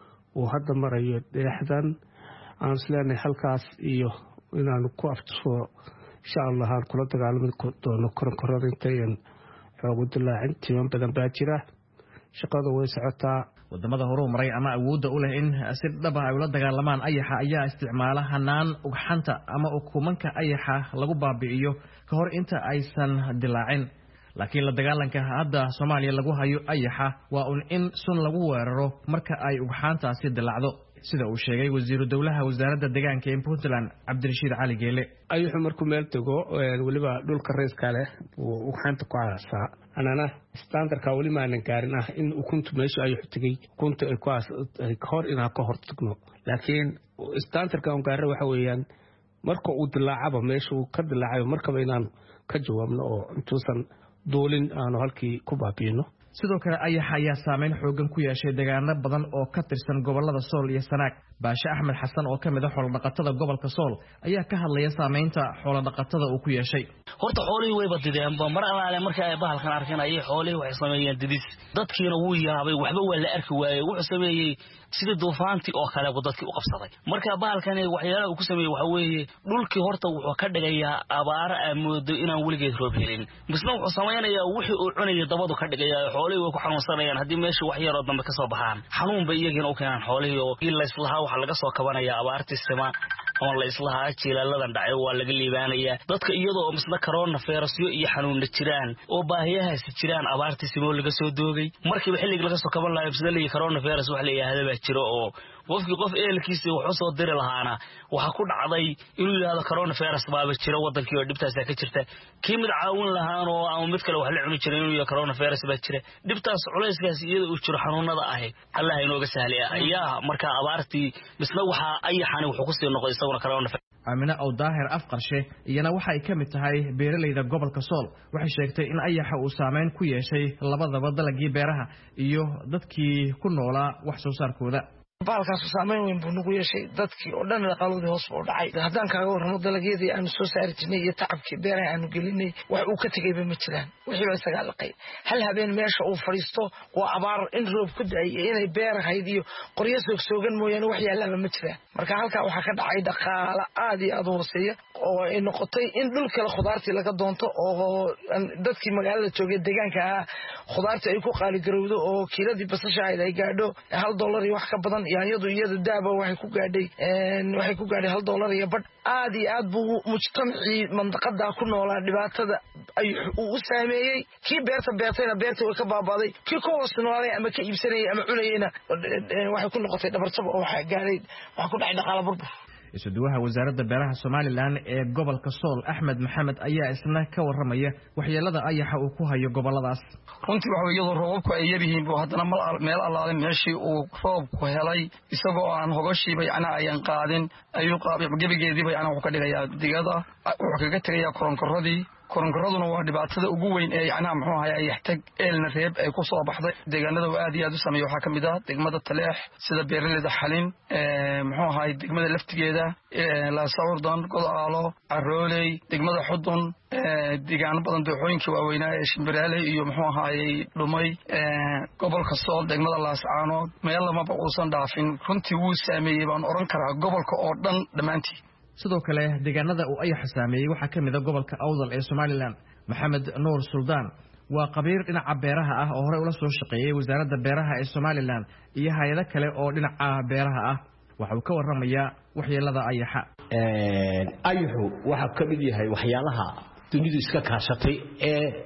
Speaker 4: uu hadda marayo dheexdan aan isleenahay halkaas iyo inaanu ku aftuso insha allah aan kula dagaalami doono koronkorada intayan xoogu dilaacin timan badan baa jira shaqada way socotaa.
Speaker 7: wadamada horuu maray ama awoodda u leh in si dhab ah ay ula dagaalamaan ayaxa ayaa isticmaala hanaan ugxanta ama ukumanka ayaxa lagu baabi'iyo ka hor inta aysan dilaacin laakiin la dagaalanka hadda Soomaaliya lagu hayo ayaxa waa un in sun lagu weeraro marka ay ugxantaasi dilaacdo sida uu sheegay wasiiru dawlaha wasaaradda deegaanka ee Puntland Cabdirashiid Cali Geele.
Speaker 4: ayaxu markuu meel tago waliba dhulka reeska leh uu ugxanta ku aasaa anana standardka wali ma aanan gaarin ah in ukuntu meesha ay xigtay ukunta ay ku aas ay hor inaa ka hor tagno laakiin standardka on gaar waxa weeyaan marka uu dilaacaba meesha uu ka dilaacayo markaba inaan ka jawaabno oo intuusan doolin aanu halkii ku baabiino.
Speaker 7: sidoo kale ayaxa ayaa saameyn xoogan ku yeeshay deegaano badan oo ka tirsan gobolada Sool iyo Sanaag. Baasha Axmed Xasan oo kamid ah xoolo dhaqatada gobolka Sool ayaa ka hadlaya saameynta xoolo dhaqatada uu ku yeeshay.
Speaker 12: horta xoolihii way badideen mar alaale marka ay bahalkan arkanayay xoolihii waxay sameeyeen didis dadkiina wuu yaabay waxba waa la arki waayay wuxuu sameeyay sida duufaantii oo kale oo dadkii u qabsaday marka bahalkan waxyaalaha uu ku sameeyay waxa weeye dhulkii horta wuxuu ka dhigayaa abaar amoodo inaan weligeed roob helin misna wuxuu sameeynayaa wixii uu cunayay dabadu ka dhigayaa xoolihii way ku xanuunsanayaan hadii meesha wax yar oo dambe ka soo baxaan xanuun bay iyagina u keenaan xoolihii oo ila islaha waxa laga soo kabanayaa abaartii sima oo la islaha jiilaaladan dhacay waa laga liibaanayaa dadka iyadoo misna corona virusyo iyo xanuun jiraan oo baahiyahaas jiraan abaartii simo laga soo doogay markii xilliga laga soo kaban lahayd sida la corona virus wax la yiraahdo jiro oo qofkii qof eelkiisa wuxuu soo diri lahaana waxa ku dhacday inuu yiraahdo corona virus baaba jiro wadankii oo dhibtaas ka jirta kii mid caawin lahaan oo ama mid kale wax la cuni jiray inuu corona virus baa jira dhibtaas culayskaas iyada uu jiro xanuunada ah Allah inooga sahliya ayaa marka abaartii misna waxa ay xani wuxuu ku sii noqday isaguna corona
Speaker 7: Amina oo daahir afqarshe iyana waxa ay kamid tahay beeralayda gobolka Sool waxay sheegtay in ayaxa uu saameyn ku yeeshay labadaba dalagii beeraha iyo dadkii ku noolaa wax soo saarkooda.
Speaker 13: baalkaas saameyn weyn buu nagu yeeshay dadkii oo dhan dhaqaalooda hoos u dhacay haddaan kaaga warramo dalagyadii aan soo saari jirnay iyo tacabkii beeraha aanu gelinay wax uu ka tagayba ma jiraan wixii baa isaga laqay hal habeen meesha uu fariisto waa abaar in roob ku da'ay inay beerahayd iyo qoryo soogsoogan mooyaan wax yaalaba ma jiraan marka halka waxa ka dhacay dhaqaale aad iyo aad u hooseeya oo ay noqotay in dhul kale khudaartii laga doonto oo dadkii magaalada joogay deegaanka ah khudaartii ay ku qaali garowdo oo kiiladii basasha ay gaadho hal dollar iyo wax ka badan yaanyadu iyada daaba waxay ku gaadhay een waxay ku gaadhay hal dollar iyo bad aad iyo aad buu mujtamacii mandaqada ku noolaa dhibaatada ay u saameeyay kii beerta beertayna beerta way ka baabaaday kii ku hoos noolay ama ka iibsanayay ama cunayayna waxay ku noqotay dhabarjab oo waxa gaaray waxa ku dhacay dhaqaale burbur.
Speaker 7: isuduwaha wasaaradda beeraha Somaliland ee gobolka Sool Axmed Maxamed ayaa isna ka waramaya waxyeelada ayaxa uu ku hayo goboladaas.
Speaker 14: runtii waxa iyadoo roobku ay yaryihiin buu haddana meel allaale meeshii uu roobku helay isagoo aan hogoshiiba yana ayan qaadin ayuu qaabay gebigeediiba yana wuxuu ka dhigayaa digada wuxuu kaga tagayaa koronkoradii koronkoraduna waa dhibaatada ugu weyn ee yana muxuu ahaay ayaxtag eelna reeb ay ku soo baxday deegaanada aad iyo aad u sameeyo waxa kamid ah degmada Taleex sida beeraleyda Xalin ee muxuu ahaay degmada laftigeeda ee la Sawirdan Godaalo Arooley degmada Xudun ee deegaan badan dooxooyinkii waaweynaa ee Shimbiraale iyo muxuu ahaay dhumay ee gobolka Sool degmada Laascaano meel lama uusan dhaafin runtii wuu saameeyay baan oran karaa gobolka oo dhan dhamaantii.
Speaker 7: sidoo kale deegaanada uu ayaxa saameeyay waxa kamid ah gobolka Awdal ee Somaliland. Maxamed Nuur Suldaan waa qabiir dhinaca beeraha ah oo hore ula soo shaqeeyay wasaaradda beeraha ee Somaliland iyo hay'ado kale oo dhinaca beeraha ah waxa uu ka waramayaa waxyeelada ayaxa.
Speaker 15: ee ayaxu waxa kamid yahay waxyaalaha dunidu iska kaashatay ee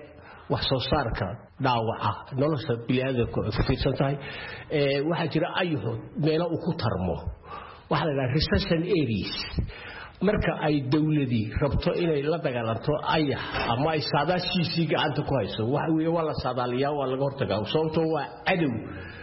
Speaker 15: wax soo saarka dhaawaca nolosha bini'aadamku ay ku fiirsan tahay waxaa jira ayuhu meelo uu ku tarmo waxa la yiraahdaa recession areas marka ay dawladii rabto inay la dagaalanto ayax ama ay saadaashiisii gacanta ku hayso waxa weeye waa la saadaaliyaa waa laga hortagaa sababtoo waa cadow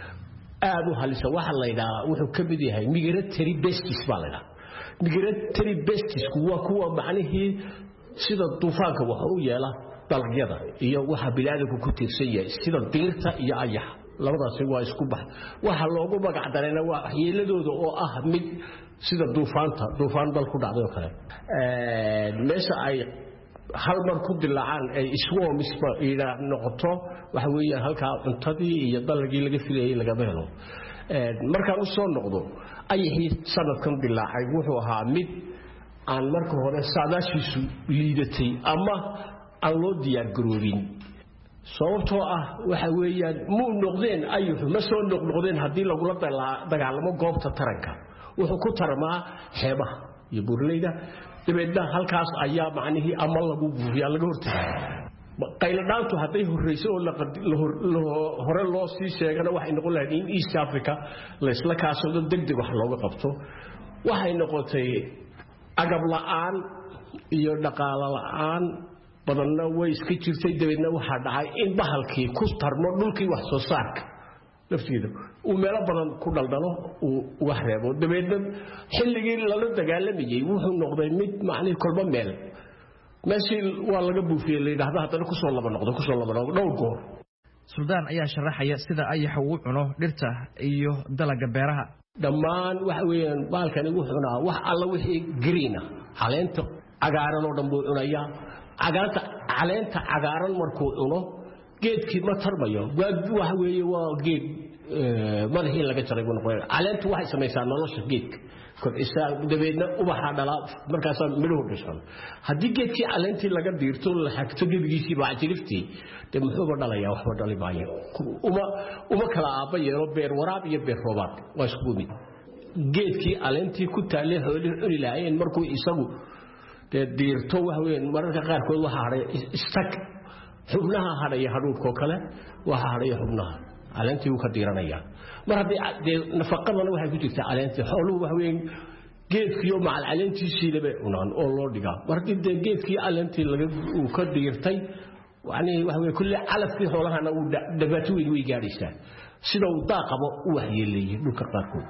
Speaker 15: aad u halisa waxa la yiraahdaa wuxuu ka mid yahay migratory pests baa la yiraahdaa migratory pests waa kuwa macnihii sida duufaanka waxa uu yeela dalagyada iyo waxa bini'aadamku ku tiirsan yahay sida diirta iyo ayax labadaas waa isku bax waxa loogu magac dareena waa yeeladooda oo ah mid sida duufaanta duufaan dal ku dhacday oo kale ee meesha ay hal mar ku dilaacaan ay swarms ila noqoto waxa weeyaan halka cuntadii iyo dalagii laga filayay laga helo ee marka uu soo noqdo ayixii sanadkan dilaacay wuxuu ahaa mid aan marka hore saadaashiisu liidatay ama aan loo diyaar garoobin sababtoo ah waxa weeyaan muu noqdeen ayuhu ma soo noqdeen hadii lagu la dagaalamo goobta taranka wuxuu ku tarmaa xeebaha iyo burleyda dibadda halkaas ayaa macnihii ama lagu buufiyaa laga hortagay qayladhaantu haday horeyso oo hore loo sii sheegana waxay noqon lahayd in East Africa la isla kaasado degdeg wax looga qabto waxay noqotay agab la'aan iyo dhaqaale la'aan badanna way iska jirtay dibadna waxa dhacay in bahalkii ku tarmo dhulkii wax soo saarka laftiida uu meel badan ku daldalo uu wax reebo dibadna xilligii la dagaalamayay wuxuu noqday mid macni kolba meel meeshii waa laga buufiyay leeyahay hadda ku soo laba noqdo ku soo laba noqdo dhowr goor
Speaker 7: Suldaan ayaa sharaxaya sida ayaxa uu cuno dhirta iyo dalaga beeraha
Speaker 15: dhammaan waxa weeyaan baalkani wuxuu cunaa wax alla wixii green ah caleenta cagaaran oo dhan buu cunayaa cagaarta caleenta cagaaran markuu cuno geedkii ma tarmayo waxa weeye waa geed madaxii laga jaray buu noqday caleentu waxay samaysaa nolosha geedka kor isaa dabeedna ubaxa dhala markaas midho dhashan hadii geedkii caleentii laga diirto la xagto gebigiisii baa jiriftii de muxuu dhalayaa waxba dhali maayo uma uma kala aaba yeelo beer waraab iyo beer roobaad waa isku mid geedkii caleentii ku taalay xoolo cuni laayeen markuu isagu de diirto wax weyn mararka qaar kood waxa haray istak xubnaha haray haruurko kale waxa haray xubnaha caleentii uu ka diiranaya mar hadii nafaqadana waxay ku jirtaa caleentii xooluhu wax weyn geedkii oo macal caleentii laba unaan oo loo dhigaa mar hadii geedkii caleentii laga uu ka diirtay wani wax weyn kulli calafkii xoolahana uu dhibaato weyn way gaaraysaa sida uu daaqabo u waxyeelay dhulka qaarkood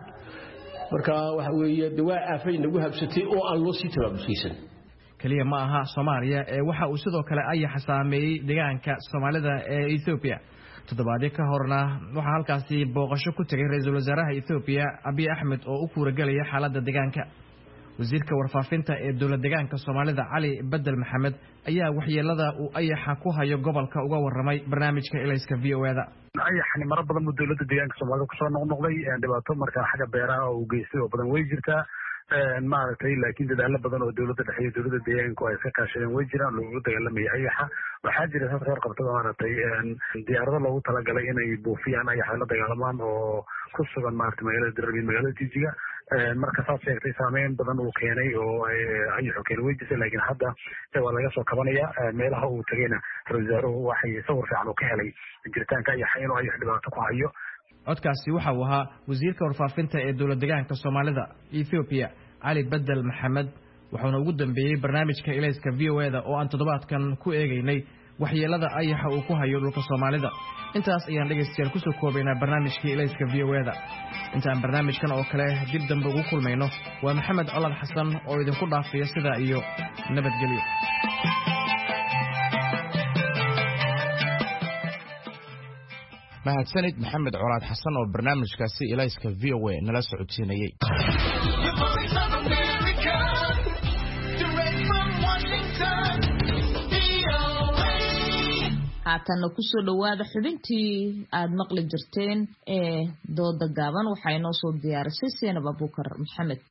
Speaker 15: marka waxa weeye dawaa aafay nagu habsatay oo aan loo sii tabaabusaysan
Speaker 7: kaliya ma aha Soomaaliya ee waxa uu sidoo kale ay xasaameeyay deegaanka Soomaalida ee Ethiopia toddobaadii ka horna waxa halkaasi booqasho ku tagay ra'iisul wasaaraha Ethiopia Abiy Ahmed oo u kuuragalaya xaaladda deegaanka wasiirka warfaafinta ee dowladda deegaanka Soomaalida Cali Badal Maxamed ayaa waxyeelada uu ayaxa ku hayo gobolka uga waramay barnaamijka Ilayska V O A-da
Speaker 16: ayaxani mar badan uu dowladda deegaanka Soomaalida ku soo noqnoqday dhibaato marka xagga beeraha oo geystay oo badan way jirtaa maaragtay laakiin dadaalo badan oo dowladda dhexe iyo dowladda deegaanka ay ka kaashadeen way jiraan lagu dagaalamay ayaxa waxaa jira dad qaar qabtada maaragtay diyaarado loogu talagalay inay buufiyaan ayaxa la dagaalamaan oo ku sugan maaragtay magaalada Dirraba magaalada Jijiga marka saas sheegtay saameyn badan uu keenay oo ayaxu keenay way jirtay laakiin hadda waa laga soo kabanaya meelaha uu tagayna rasaaruhu waxay sawir fiican ka helay jiritaanka ayaxa inuu ayax dhibaato ku hayo
Speaker 7: codkaasi waxa uu ahaa wasiirka warfaafinta ee dowladda deegaanka Soomaalida Ethiopia Cali Badal Maxamed wuxuuna ugu dambeeyay barnaamijka Ilayska V O A-da oo aan toddobaadkan ku eegaynay waxyeelada ayaxa uu ku hayo dhulka Soomaalida intaas ayaan dhageystayaal ku soo koobaynaa barnaamijka Ilayska V O A-da intaan barnaamijkan oo kale dib dambe ugu kulmayno waa Maxamed Colaad Xasan oo idinku dhaafiya sida iyo nabadgelyo
Speaker 1: mahadsanid Maxamed Colaad Xasan oo barnaamijkaasi Ilayska V O A nala socodsiinayay
Speaker 2: haatan ku soo dhawaada xubintii aad maqli jirteen ee dooda gaaban waxa inoo soo diyaarisay Seenab Abuukar Maxamed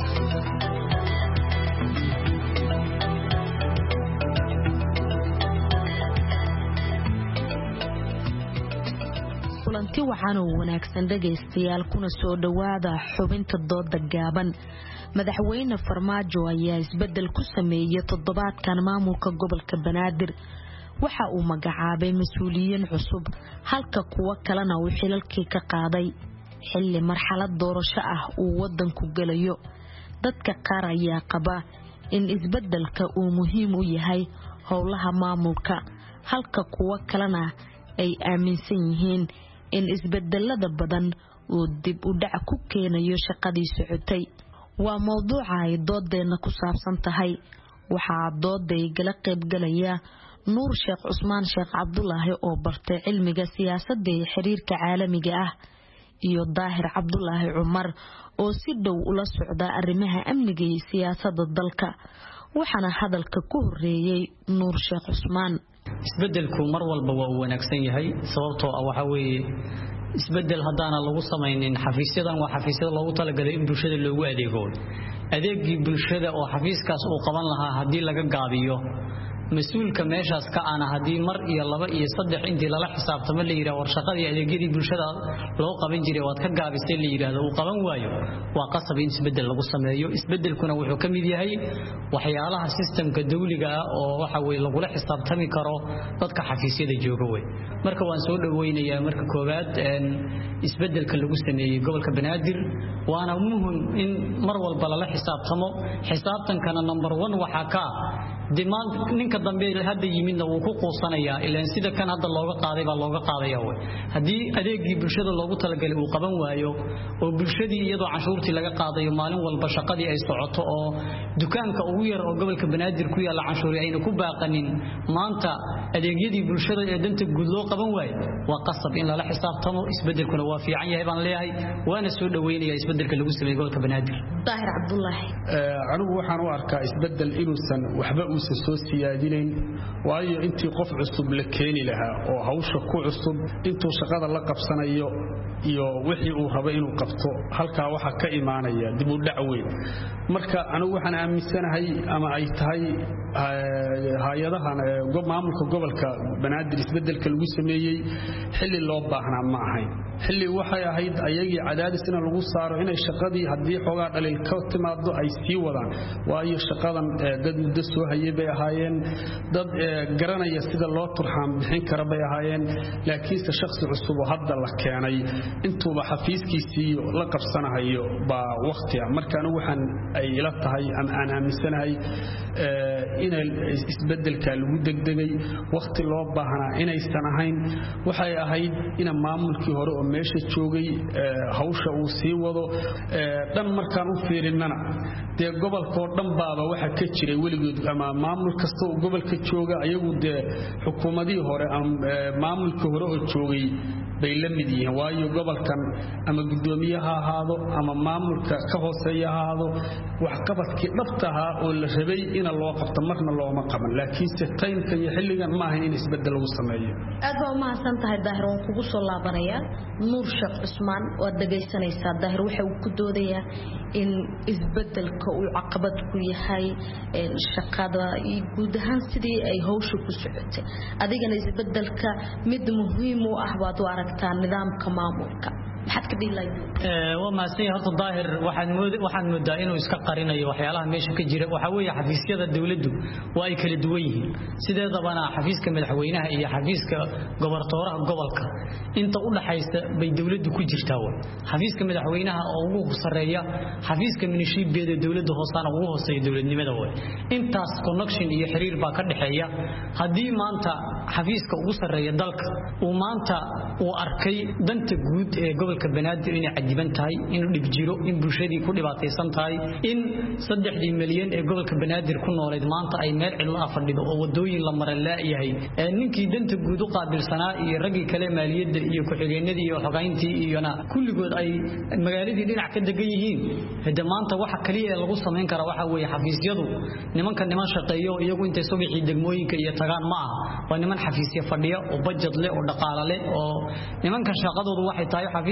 Speaker 17: kulanti waxaan u wanaagsan dhageystayaal kuna soo dhawaada xubinta dooda gaaban madaxweyne Farmaajo ayaa isbedel ku sameeyay toddobaadkan maamulka gobolka Banaadir waxa uu magacaabay mas'uuliyiin cusub halka kuwa kalena uu xilalkii ka qaaday xilli marxalad doorasho ah uu wadanku galayo dadka qaar ayaa qaba in isbeddelka uu muhiim u yahay howlaha maamulka halka kuwa kalena ay aaminsan yihiin in isbeddelada badan uu dib u dhac ku keenayo shaqadii socotay waa mowduuca ay doodeena ku saabsan tahay waxaa dooday gala qayb galaya nuur sheekh cusmaan sheekh cabdulaahi oo bartay cilmiga siyaasadda iyo xiriirka caalamiga ah iyo daahir cabdulaahi cumar oo si dhow ula socda arrimaha amniga iyo siyaasadda dalka waxaana hadalka ku horeeyay nuur sheekh cusmaan
Speaker 18: isbeddelku mar walba waa wanaagsan yahay sababtoo ah waxa weeye isbeddel haddaana lagu samaynin xafiisyadan waa xafiisyada loogu talagalay in bulshada loogu adeego adeegii bulshada oo xafiiskaas uu qaban lahaa haddii laga gaabiyo mas-uulka meeshaas ka ana haddii mar iyo laba iyo saddex intii lala xisaabtamo la yidhaha war shaqadii adeegyadii bulshada loo qaban jiray waad ka gaabisay la yidhaahdo uu qaban waayo waa qasab in isbeddel lagu sameeyo isbeddelkuna wuxuu ka mid yahay waxyaalaha sistemka dawliga ah oo waxa weye lagula xisaabtami karo dadka xafiisyada jooga wey marka waan soo dhoweynayaa marka koowaad isbeddelka lagu sameeyey gobolka banaadir waana muhim in mar walba lala xisaabtamo xisaabtankana number one waxaa ka dimaan ninka dambe hadda yimidna wuu ku quusanayaa ilaa sida kan hadda looga qaaday baa looga qaadaya way hadii adeegii bulshada loogu talagalay uu qaban waayo oo bulshadii iyadoo canshuurtii laga qaadayo maalin walba shaqadii ay socoto oo dukaanka ugu yar oo gobolka banaadir ku yaala canshuuri ayna ku baaqanin maanta adeegyadii bulshada ee danta guud loo qaban waayo waa qasab in lala xisaabtamo isbeddelkuna waa fiican yahay baan leeyahay waana soo dhaweynayaa isbeddelka lagu sameeyay gobolka banaadir
Speaker 17: daahir cabdulaahi
Speaker 4: anigu waxaan u arkaa isbeddel inuusan waxba soo siyaadinayn waayo intii qof cusub la keeni lahaa oo hawsha ku cusub intuu shaqada la qabsanayo iyo wixii uu rabo inuu qabto halkaa waxa ka imaanaya dib u dhac weyn marka anigu waxaan aaminsanahay ama ay tahay hay'adahan maamulka gobolka banaadir isbeddelka lagu sameeyay xilli loo baahnaa ma ahayn xilli waxay ahayd ayagii cadaadis in lagu saaro inay shaqadii haddii xogaa dhalin ka timaado ay sii wadaan waayo shaqadan dad muddo soo hayay bay ahaayeen dad garanaya sida loo turxaan bixin kara bay ahaayeen laakiinse shakhsi cusub oo hadda la keenay intuuba xafiiskiisii la qabsanayo baa waqtiga marka anigu waxaan ay ila tahay ama aan aaminsanahay in isbeddelka lagu degdegay waqti loo baahnaa inaysan ahayn waxay ahayd in maamulkii hore oo meesha joogay hawsha uu sii wado dhan markaan u fiirinnana dee gobolkoo dhan baaba waxa ka jiray weligood ama maamul kasta oo gobolka jooga ayagu dee xukuumadii hore ama maamulkii hore oo joogay bay la mid yihiin waayo gobolkan ama gudoomiye ha ahaado ama maamulka ka hooseeya ha ahaado wax qabadkii dhabta ahaa oo la rabay in loo qabto marna looma qaban laakiinse taymka iyo xilligan ma ahayn in isbeddel lagu sameeyo
Speaker 17: aad baa u mahadsan tahay daahir waan kugu soo laabanayaa nuur sheekh cusmaan waad dhagaysanaysaa daahir waxa uu ku doodayaa in isbeddelka uu caqabad ku yahay shaqada iyo guud ahaan sidii ay hawsha ku socotay adigana isbeddelka mid muhiim u ah baad u aragtaa nidaamka maamulka maxaad ka dhihi lahayd
Speaker 18: ee waa maasay horta daahir waxaan mood waxaan moodaa inuu iska qarinayo waxyaalaha meesha ka jira waxa weeye xafiisyada dawladdu waa ay kala duwan yihiin sideedabana xafiiska madaxweynaha iyo xafiiska goboltooraha gobolka inta u dhaxaysa bay dawladdu ku jirtaa xafiiska madaxweynaha oo ugu sareeya xafiiska minishiibiyada dawladda hoosana ugu hooseeya dawladnimada way intaas connection iyo xiriir baa ka dhaxeeya hadii maanta xafiiska ugu sareeya dalka uu maanta uu arkay danta guud ee gobolka banaadir inay cajiban tahay in dib jiro in bulshadii ku dhibaataysan tahay in saddexdii milyan ee gobolka banaadir ku nooleed maanta ay meel cidlo afadhido oo wadooyin la maran laayahay ee ninkii danta guud u qaabilsanaa iyo ragii kale maaliyadda iyo ku xigeenadii iyo xogayntii iyona kulligood ay magaaladii dhinac ka degan yihiin hada maanta waxa kaliya ee lagu sameyn kara waxa weeye xafiisyadu nimanka niman shaqeeyo iyagu intay subaxii degmooyinka iyo tagaan ma aha waa niman xafiisyo fadhiya oo budget leh oo dhaqaale leh oo nimanka shaqadoodu waxay tahay xafiis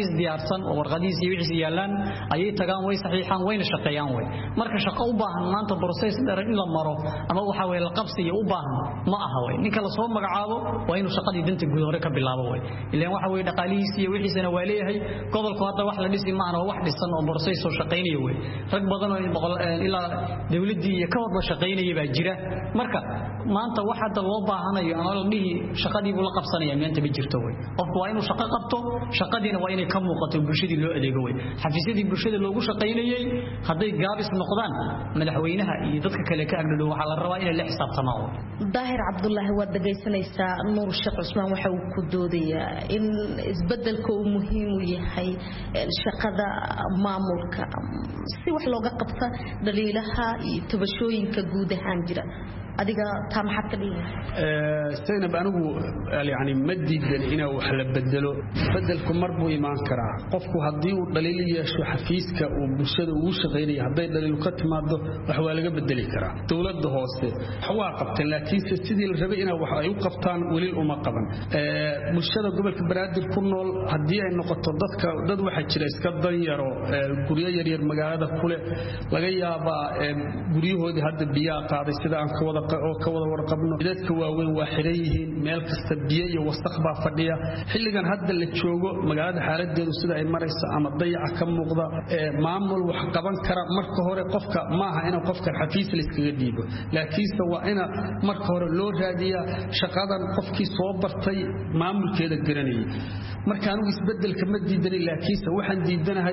Speaker 18: xafiis diyaarsan oo warqadiis iyo wixii yaalaan ayay tagaan way saxiixaan wayna shaqeeyaan way marka shaqo u baahan maanta process dheer in la maro ama waxa way la qabsiyo u baahan ma aha way ninka la soo magacaabo waa inuu shaqadii danta guud hore ka bilaabo way ilaan waxa way dhaqaalihiisa iyo wixiisana waa leeyahay gobolku hadda wax la dhisi ma aha wax dhisan oo process soo shaqeynaya way rag badan oo boqol ilaa dawladii iyo ka wada shaqeynaya baa jira marka maanta waxa hadda loo baahanayo ama la dhihi shaqadii buu la qabsanaya maanta ma jirto way qofku waa inuu shaqo qabto shaqadiina waa inay ka muuqato bulshadii loo adeego way xafiisyadii bulshada loogu shaqeynayay haday gaabis noqdaan madaxweynaha iyo dadka kale ka agdhow waxa la rabaa in la xisaabtamaan
Speaker 17: daahir cabdullaahi waad dhageysanaysaa nuur sheekh cusmaan waxa uu ku doodayaa in isbedelka uu muhiim u yahay shaqada maamulka si wax looga qabta dhaliilaha iyo tabashooyinka guud ahaan jira adiga taa maxaad ka dhigaysaa
Speaker 19: saynab anigu yani ma diidan inaa wax la bedelo bedelku mar buu imaan karaa qofku haddii uu dhaliil yeesho xafiiska uu bulshada ugu shaqaynayo hadday dhaliil ka timaado wax waa laga bedeli karaa dowladda hoose waa qabteen laakiinse sidii la rabay inaa wax ay u qabtaan weli uma qaban bulshada gobolka banaadir ku nool haddii ay noqoto dadka dad waxa jira iska danyaro guryo yaryar magaalada kule laga yaabaa guryahoodii hadda biyaa qaaday sida aan ka wada oo ka wada warqabno dadka waaweyn waa xiran yihiin meel kasta biyo iyo wasakh baa fadhiya xilligan hadda la joogo magaalada xaaladeedu sida ay marayso ama dayaca ka muuqda maamul wax qaban kara marka hore qofka maaha inuu qofka xafiis la iskaga dhiibo laakiinse waa ina marka hore loo raadiyaa shaqadan qofkii soo bartay maamulkeeda garanayay marka anigu isbedelka ma diidanin laakiinse waxaan diidanahay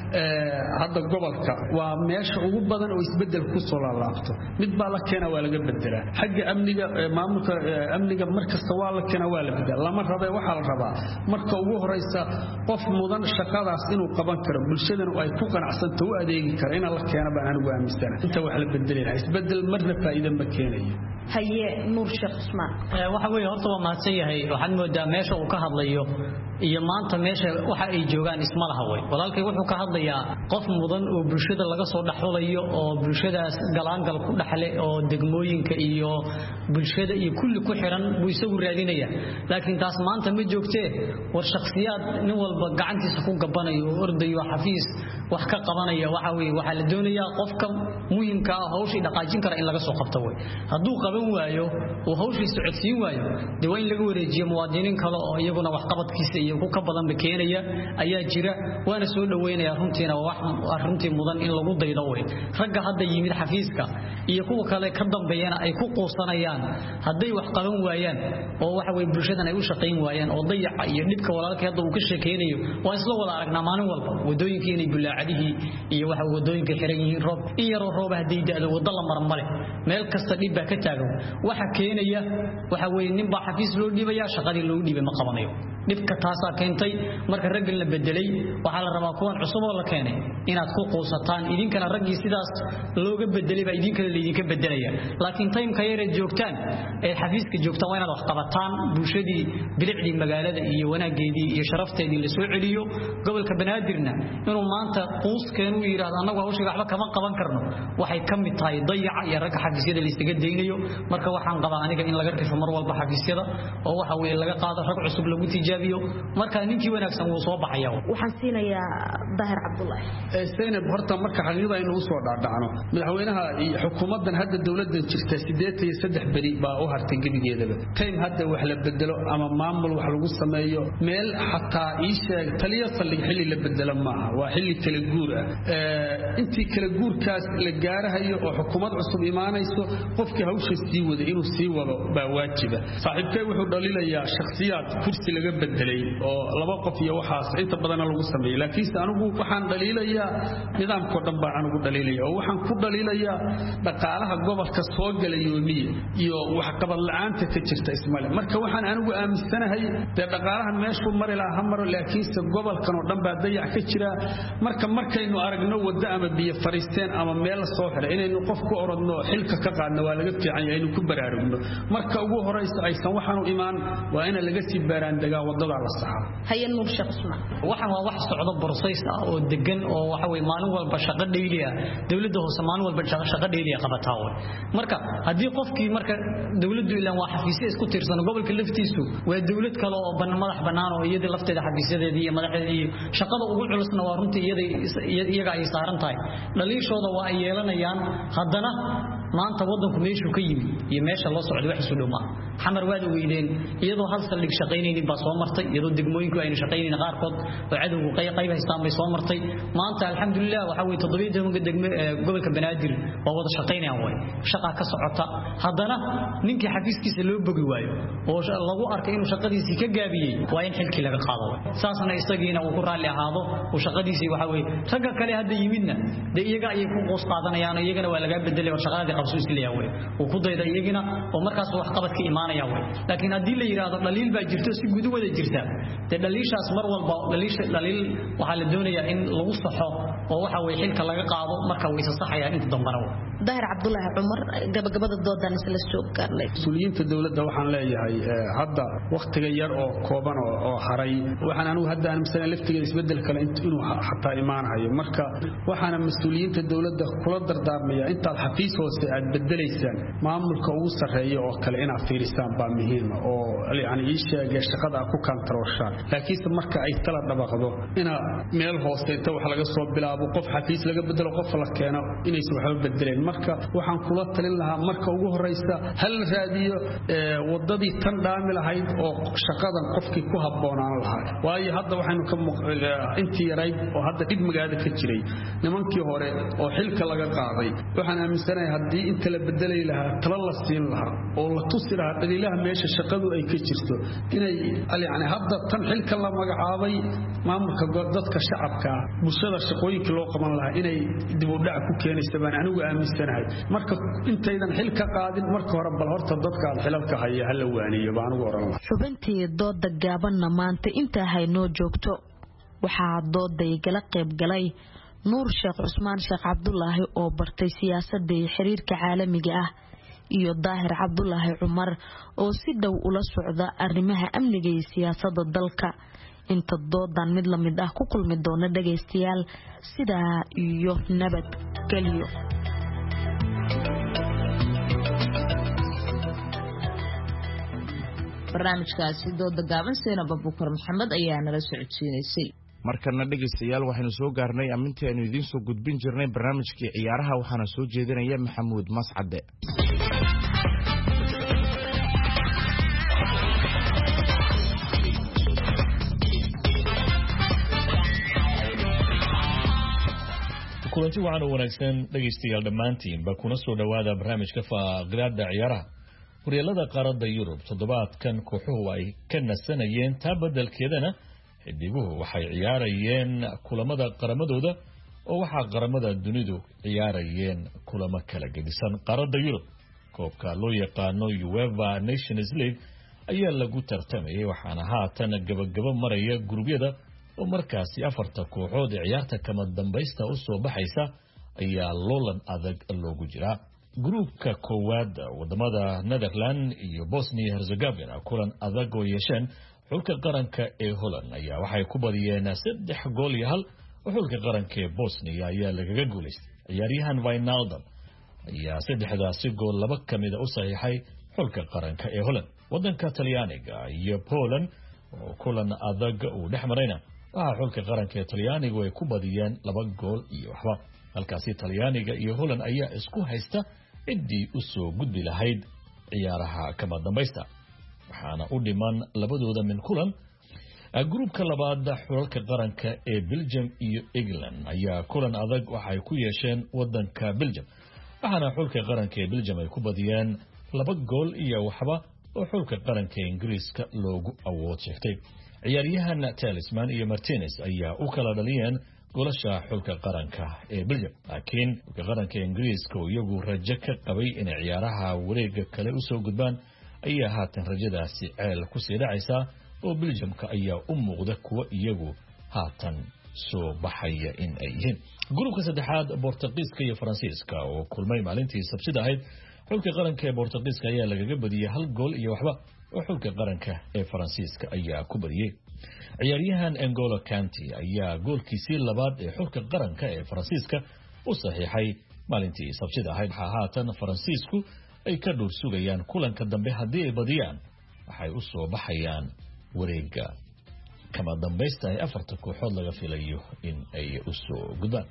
Speaker 19: hadda gobolka waa meesha ugu badan oo isbedel ku soo laalaabto mid baa la keenaa waa laga bedela xagga amniga maamulka amniga markasta waa la keenaa waa la bedela lama rabee waxaa la rabaa marka ugu horeysa qof mudan shaqadaas inuu qaban karo bulshadana ay ku qanacsanto u adeegi karo in la keena baan anigu aaminsana inta wax la bedelay isbedel marna faa'iido ma keenayo
Speaker 17: haye nuur sheekh cusmaan
Speaker 18: waxa weeye horta waa mahadsan yahay waxaan moodaa meesha uu ka hadlayo iyo maanta meesha waxa ay joogaan isma laha way walaalkay wuxuu ka hadlayaa qof mudan oo bulshada laga soo dhaxulayo oo bulshadaas galaangal ku dhaxle oo degmooyinka iyo bulshada iyo kulli ku xiran buu isagu raadinaya laakiin taas maanta ma joogtee war shakhsiyaad nin walba gacantiisa ku gabanayo oo ordayo xafiis wax ka qabanaya waxa weeye waxa la doonayaa qofka muhiimka ah hawshii dhaqaajin kara in laga soo qabto way hadduu qaban waayo oo hawshii socodsiin waayo dee waa in laga wareejiyo muwaadiniin kale oo iyaguna wax qabadkiisa iyo ku ka badan keenaya ayaa jira waana soo dhaweynaya runtiina wax runtii mudan in lagu daydo way ragga hadda yimid xafiiska iyo kuwa kale ka dambeeyana ay ku quusanayaan hadday wax qaban waayaan oo waxa way bulshadan ay u shaqeyn waayaan oo dayaca iyo dhibka walaalkay hadda uu ka sheekeynayo waa isla wada aragnaa maalin walba wadooyinkii inay bulaacadihii iyo waxa wadooyinka xiran yihiin roob in yaroo roob haddii da'do wada la mar male meel kasta dhib baa ka taagan waxa keenaya waxa way nin baa xafiis loo dhiibaya shaqadii loo dhiibay ma qabanayo dhibka taasa keentay marka rag la bedelay waxa la rabaa kuwan cusub oo la keenay inaad ku quusataan idinkana ragii sidaas looga bedelay ba idinkana leedinka bedelaya laakiin time ka yar joogtaan ee xafiiska joogtaan waa inaad wax qabataan bulshadii bilicdii magaalada iyo wanaageedii iyo sharafteedii la soo celiyo gobolka banaadirna inuu maanta quuskeenu yiraahdo anagu hawshiga waxba kama qaban karno waxay ka mid tahay dayaca iyo rag xafiisyada la istaga deynayo marka waxaan qabaa aniga in laga rifo mar walba xafiisyada oo waxa weeye laga qaado rag cusub lagu tijaabiyo marka ninkii wanaagsan uu soo baxaya
Speaker 17: waxaan siinayaa daahir cabdullaahi
Speaker 19: ee Zainab horta marka xaqiiqada inuu u soo dhaadhacno madaxweynaha iyo xukuumadan hadda dawladdan jirta sideetan iyo saddex bari baa u hartay gabigeedaba time hadda wax la bedelo ama maamul wax lagu sameeyo meel xataa ii sheeg taliya saldhig xilli la bedelo maaha waa xilli kala guur ah ee intii kala guurkaas la gaarahayo oo xukuumad cusub imaanayso qofkii hawsha sii wada inuu sii wado baa waajiba saaxiibkay wuxuu dhaliilayaa shakhsiyaad kursi laga bedelay oo laba qof iyo waxaas inta badan lagu sameeyay laakiin anigu waxaan dhaliilayaa nidaamka dhan baa anigu dhaliilaya oo waxaan ku dhaliilayaa dhaqaalaha gobolka soo galay yoomiye iyo wax qabad la'aanta ka jirta Ismail marka waxaan anigu aaminsanahay de dhaqaalahan meeshu mari laha maro laakiin se gobolkan oo dhan baa dayac ka jira marka markaynu aragno wada ama biyo fariisteen ama meel soo xiray inaynu qof ku orodno xilka ka qaadno waa laga fiican yahay inuu ku baraarugno marka ugu horeysa aysan waxaanu imaan waa in laga sii baaraan dagaa wadada la saxaa
Speaker 17: haye nuur sheekh Usmaan
Speaker 18: waxaan waa wax socdo process ah oo degan oo waxa way maalin walba shaqo dheeli ah dawladda hoose maalin walba shaqo dheeli ah qabataa way marka hadii qofkii marka dawladdu ilaa waa xafiisyo isku tiirsan gobolka laftiisu waa dawlad kale oo ban madax banaan oo iyada lafteeda xafiisyadeedii iyo madaxdeedii shaqada ugu culusna waa runtii iyada iyaga ay saaran tahay dhaliishooda waa ay yeelanayaan haddana maanta wadanku meeshuu ka yimid iyo meesha loo socdo wax isu dhow ma xamar waad weydeen iyadoo hal saldhig shaqaynaynin baa soo martay iyadoo degmooyinku ayna shaqaynaynin qaarkood oo cadowgu qayb haystaan bay soo martay maanta alxamdulilah waxa way toddoba iyo toban degmo gobolka banaadir waa wada shaqaynayaan way shaqa ka socota haddana ninkii xafiiskiisa loo bogi waayo oo lagu arkay inuu shaqadiisii ka gaabiyay waa in xilkii laga qaado saasna isagiina uu ku raali ahaado oo shaqadiisii waxa way ragga kale hadda yimidna de iyaga ay ku qoos qaadanayaan iyagana waa laga bedelay oo shaqada qabso iskiliya way oo ku dayda iyagina oo markaas wax qabad ka iimaanaya way laakiin hadii la yiraahdo dhaliil baa jirto si guud wada jirta de dhaliishaas mar walba dhaliisha dhaliil waxa la doonayaa in lagu saxo oo waxa way xilka laga qaado marka way saxayaan inta dambana
Speaker 17: Daahir Cabdullaahi Cumar gabagabada doodan isla soo gaarnay
Speaker 19: suuliyiinta dawladda waxaan leeyahay hadda waqtiga yar oo kooban oo haray waxaan anigu hadda aan misan laftiga isbedel kale inuu xataa imaanayo marka waxaan mas'uuliyiinta dawladda kula dardaarmaya inta xafiis hoose aad bedelaysaan maamulka ugu sareeyo oo kale inaad fiirisaan baa muhiim oo yani ii sheegay shaqada ku kantarooshaan laakiin marka ay tala dhabaqdo ina meel hoose inta wax laga soo bilaabo qof xafiis laga bedelo qof la keeno inay soo waxba bedeleen marka waxaan kula talin lahaa marka ugu horeysa hal raadiyo wadadii tan dhaami lahayd oo shaqadan qofkii ku haboonaan lahaa waayo hadda waxaanu ka intii yaray oo hadda dib magaalada ka jiray nimankii hore oo xilka laga qaaday waxaan aaminsanahay hadii inta la bedelay lahaa tala la siin lahaa oo la tusi lahaa dhaliilaha meesha shaqadu ay ka jirto inay yani hadda tan xilka la magacaabay maamulka dadka shacabka bulshada shaqooyinka loo qaban lahaa inay dib u dhac ku keenayso baan anigu aaminsanahay marka intaydan xilka qaadin marka hore bal horta dadka aad xilalka haya hal waaniyo baan ugu oran lahaa
Speaker 17: xubintii dooda gaabanna maanta inta haynoo joogto waxaa dooday gala qayb galay nuur sheekh Usmaan sheekh Cabdullaahi oo bartay siyaasadda iyo xiriirka caalamiga ah iyo Daahir Cabdullaahi Cumar oo si dhow ula socda arrimaha amniga iyo siyaasadda dalka inta doodan mid lamid ah ku kulmi doona dhageystayaal sidaa iyo nabad galiyo
Speaker 2: barnaamijkaasi dooda gaaban Seena Babukar Maxamed ayaa nala socodsiinaysay
Speaker 1: markana dhageystayaal waxaanu soo gaarnay amintii aanu idiin soo gudbin jirnay barnaamijkii ciyaaraha waxaana soo jeedinaya Maxamuud Mascade
Speaker 20: kulanti waxaan u wanaagsan dhageystayaal dhammaantiin ba kuna soo dhawaada barnaamijka faaqraada ciyaaraha horyaalada qaaradda Yurub toddobaadkan kooxuhu ay ka nasanayeen taa beddelkeedana xidiguhu waxay ciyaarayeen kulamada qaramadooda oo waxaa qaramada dunidu ciyaarayeen kulamo kala gedisan qaaradda Yurub koobka loo yaqaano UEFA Nations League ayaa lagu tartamayay waxaana haatan gabagabo maraya gurubyada oo markaasi afarta kooxood ee ciyaarta kama dambaysta u soo baxaysa ayaa loolan adag loogu jiraa gruubka koowaad wadamada Netherland iyo Bosnia Herzegovina kulan adag oo yeesheen xulka qaranka ee Holland ayaa waxay ku badiyeen saddex gool iyo hal oo xulka qaranka ee Bosnia ayaa lagaga guuleystay ciyaaryahan Wijnaldum ayaa saddexdaasi gool laba kamid u saxiixay xulka qaranka ee Holland wadanka Talyaaniga iyo Poland oo kulan adag uu dhexmarayna waxa xulka qaranka ee Talyaaniga ay ku badiyeen laba gool iyo waxba halkaasi Talyaaniga iyo Holland ayaa isku haysta cidii u soo gudbi lahayd ciyaaraha kama dambaysta waxaana u dhiman labadooda min kulan gruubka labaad xulka qaranka ee Belgium iyo England ayaa kulan adag waxay ku yeesheen wadanka Belgium waxaana xulka qaranka ee Belgium ay ku badiyeen laba gool iyo waxba oo xulka qaranka Ingiriiska loogu awood sheegtay ciyaaryahan Talisman iyo Martinez ayaa u kala dhaliyeen goolasha xulka qaranka ee Belgium laakiin xulka qaranka Ingiriiska oo iyagu rajo ka qabay in ciyaaraha wareega kale u soo gudbaan ayaa haatan rajadaasi ceel ku sii dhacaysa oo Belgiumka ayaa u muuqda kuwa iyagu haatan soo baxaya in ay yihiin gruubka saddexaad Boortaqiiska iyo Faransiiska oo kulmay maalintii Sabtida ahayd xulka qaranka ee Boortaqiiska ayaa lagaga badiyay hal gool iyo waxba oo xulka qaranka ee Faransiiska ayaa ku badiyay ciyaaryahan N'Golo Kanté ayaa goolkiisii labaad ee xulka qaranka ee Faransiiska u saxiixay maalintii Sabtida ahayd haatan Faransiisku ay ka dhur sugayaan kulanka dambe haddii ay badiyaan waxay u soo baxayaan wareegga kama dambaysta ay afarta kooxood laga filayo in ay u soo gudbaan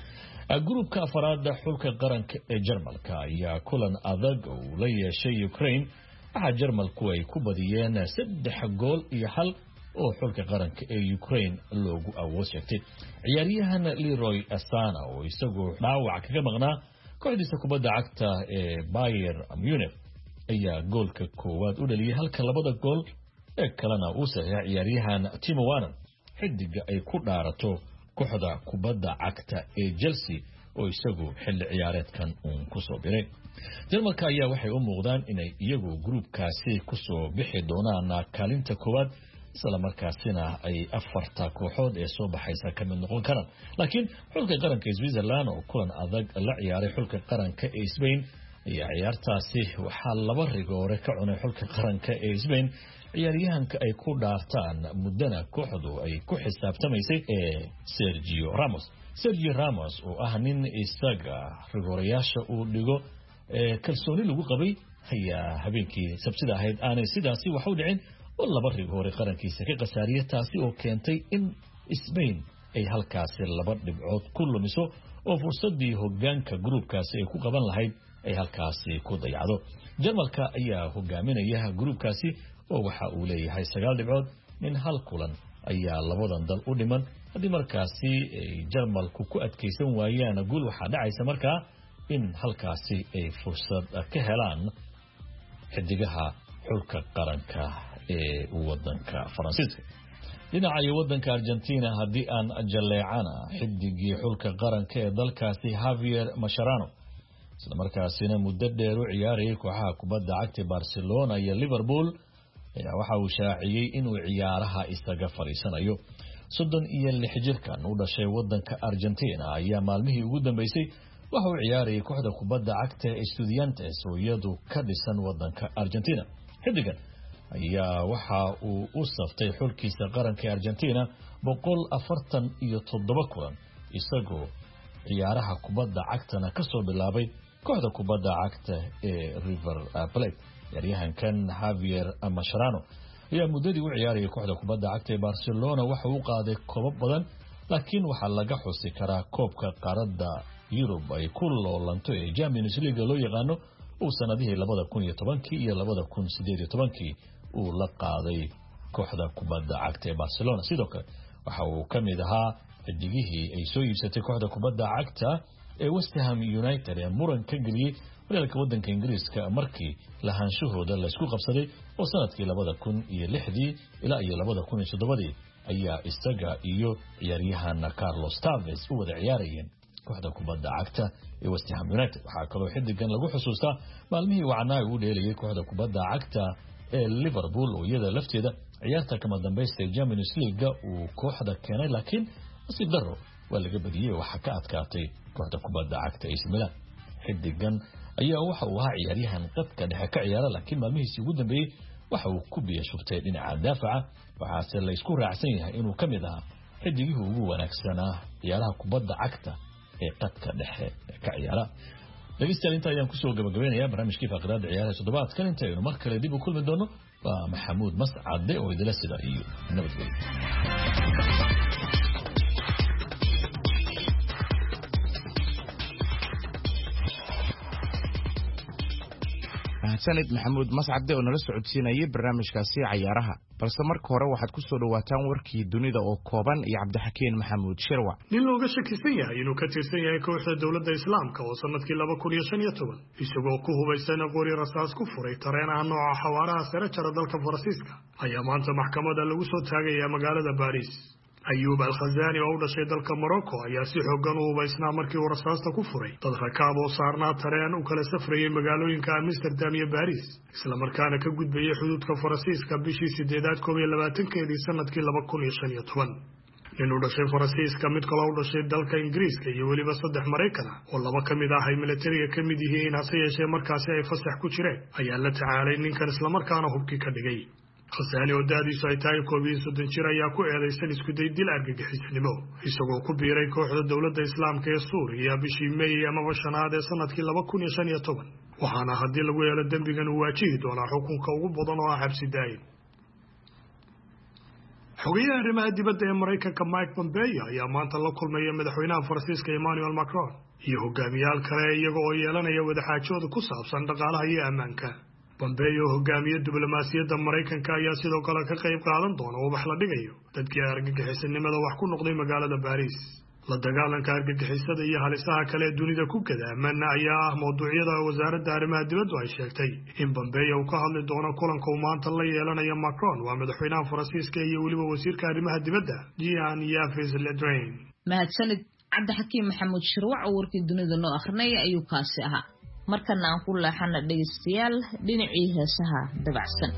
Speaker 20: gruubka afraad xulka qaranka ee Jarmalka ayaa kulan adag oo la yeeshay Ukraine waxa Jarmalku ay ku badiyeen saddex gool iyo hal oo xulka qaranka ee Ukraine loogu awood sheegtay ciyaaryahan Leroy Asana oo isagoo dhaawac kaga maqnaa kooxdiisa kubadda cagta ee Bayern Munich ayaa goolka koowaad u dhaliyay halka labada gool ee kalena uu saxiixay ciyaaryahan Timo Werner xidiga ay ku dhaarato kooxda kubadda cagta ee Chelsea oo isagu xilli ciyaareedkan uu ku soo biray Jarmalka ayaa waxay u muuqdaan inay iyagu gruubkaasi ku soo bixi doonaan kaalinta koowaad isla markaasina ay afarta kooxood ee soo baxaysa ka mid noqon karaan laakiin xulka qaranka Switzerland oo kulan adag la ciyaaray xulka qaranka ee Spain ayaa ciyaartaasi waxaa laba rigoore ka cunay xulka qaranka ee Spain ciyaaryahanka ay ku dhaartaan muddana kooxdu ay ku xisaabtamaysay ee Sergio Ramos Sergio Ramos oo ah nin isaga rigooreyaasha uu dhigo ee kalsooni lagu qabay ayaa habeenkii Sabtida ahayd aanay sidaasi wax u dhicin oo laba rigoore qarankiisa ka qasaariyay taasi oo keentay in Spain ay halkaasi laba dhibcood ku lumiso oo fursadii hoggaanka gruubkaasi ay ku qaban lahayd ay halkaasi ku dayacdo Jarmalka ayaa hogaaminaya gruubkaasi oo waxa uu leeyahay sagaal dhibcood min hal kulan ayaa labadan dal u dhiman haddii markaasi ay Jarmalku ku adkaysan waayaan guul waxa dhacaysa markaa in halkaasi ay fursad ka helaan xidigaha xulka qaranka ee wadanka Faransiiska dhinaca wadanka Argentina haddii aan jaleecana xidigii xulka qaranka ee dalkaasi Javier Mascherano isla markaasina muddo dheer u ciyaarayay kooxaha kubadda cagta Barcelona iyo Liverpool ayaa waxa uu shaaciyay inuu ciyaaraha isaga fariisanayo soddon iyo lix jirkan u dhashay wadanka Argentina ayaa maalmihii ugu dambeysay waxa uu ciyaarayay kooxda kubadda cagta Estudiantes oo iyadu ka dhisan wadanka Argentina xidigan ayaa waxa uu u saftay xulkiisa qaranka Argentina boqol afartan iyo toddoba kulan isagoo ciyaaraha kubadda cagtana ka soo bilaabay kooxda kubadda cagta ee River Plate ciyaaryahankan Javier Mascherano ayaa muddadii u ciyaarayay kooxda kubadda cagta ee Barcelona waxa uu qaaday koobab badan laakiin waxa laga xusi karaa koobka qaaradda Yurub ay ku loolanto ee Champions League loo yaqaano uu sanadihii labada kun iyo tobankii iyo labada kun sideed iyo tobankii uu la qaaday kooxda kubadda cagta ee Barcelona sidoo kale waxa uu ka mid ahaa xidigihii ay soo iibsatay kooxda kubadda cagta ee West Ham United ee muran ka geliyay horyaalka wadanka Ingiriiska markii lahaanshahooda la isku qabsaday oo sanadkii labada kun iyo lixdii ilaa iyo labada kun iyo toddobadii ayaa isaga iyo ciyaaryahan Carlos Tevez u wada ciyaarayeen kooxda kubadda cagta ee West Ham United waxa kaloo xidigan lagu xusuustaa maalmihii wacnaa uu dheelayay kooxda kubadda cagta ee Liverpool oo iyada lafteeda ciyaarta kama dambaysta ee Champions League uu kooxda keenay laakiin nasiib darro waa laga badiyay waxa ka adkaatay kooxda kubadda cagta ee A C Milan xidigan ayaa waxa uu ahaa ciyaaryahan qadka dhexe ka ciyaara laakiin maalmihiisii ugu dambeeyay waxa uu ku biyo shubtay dhinaca daafaca waxaase la isku raacsan yahay inuu ka mid ahaa xidigihii ugu wanaagsanaa ciyaaraha kubadda cagta ee qadka dhexe ka ciyaara dhegeystayaal inta ayaan kusoo gabagabeynayaa barnaamijkii faqraadda ciyaaraha toddobaadkan intaynu mar kale dib u kulmi doono waa maxamuud mascade oo idila sida iyo nabadgelyo
Speaker 1: sanid maxamuud mascade oo nala socodsiinayay barnaamijkaasi cayaaraha balse marka hore waxaad ku soo dhawaataan warkii dunida oo kooban iyo cabdixakiin maxamuud shirwac
Speaker 5: nin looga shakisan yahay inuu ka tirsan yahay kooxda dowladda islaamka oo sanadkii laba kun iyo shan iyo toban isagoo ku hubaysan qori rasaas ku furay tareenaha nooca xawaaraha sare jara dalka faransiiska ayaa maanta maxkamada lagu soo taagayaa magaalada baariis ayuub al-khazani oo u dhashay dalka Morocco ayaa si xoogan u hubaysnaa markii uu rasaasta ku furay dad rakaab oo saarnaa tareen u kala safrayay magaalooyinka Amsterdam iyo Paris isla markaana ka gudbayay xuduudka Faransiiska bishii sideedaad koob iyo labaatankeedii sanadkii laba kun iyo shan iyo toban nin u dhashay Faransiiska mid kale u dhashay dalka Ingiriiska iyo weliba saddex Mareykan ah oo laba ka mid ah ay militariga ka mid yihiin hase yeeshee markaasi ay fasax ku jireen ayaa la tacaalay ninkan isla markaana hubkii ka dhigay Khasaani oo daadiisu ay tahay koob iyo soddon jir ayaa ku eedeysan isku day dil argagixisnimo isagoo ku biiray kooxda dowladda Islaamka ee Suuriya bishii May ama shanaad ee sanadkii laba kun iyo shan iyo toban waxaana haddii lagu yeelo dambigan uu waajihi doonaa xukunka ugu badan oo ah xabsi daa'im xogayaha arrimaha dibadda ee Mareykanka Mike Pompeo ayaa maanta la kulmaya madaxweynaha Faransiiska Emmanuel Macron iyo hogaamiyaal kale iyaga oo yeelanaya wadaxaajooda ku saabsan dhaqaalaha iyo ammaanka Pompeo hogaamiye diblomaasiyadda Mareykanka ayaa sidoo kale ka qayb qaadan doona ubax la dhigayo dadkii argagixisanimada wax ku noqday magaalada Paris la dagaalanka argagixisada iyo halisaha kale ee dunida ku gadaaman ayaa ah mowduucyada wasaaradda arrimaha dibadda ay sheegtay in Pompeo uu ka hadli doono kulanka uu maanta la yeelanayo Macron waa madaxweynaha Faransiiska iyo weliba wasiirka arrimaha dibadda Jean-Yves Le Drian
Speaker 2: mahadsanid Cabdixakiim Maxamuud Shirwac oo warkii dunida noo akhrinay ayuu kaasi ahaa markana aan ku laaxana dhageystayaal dhinacii heesaha dabacsan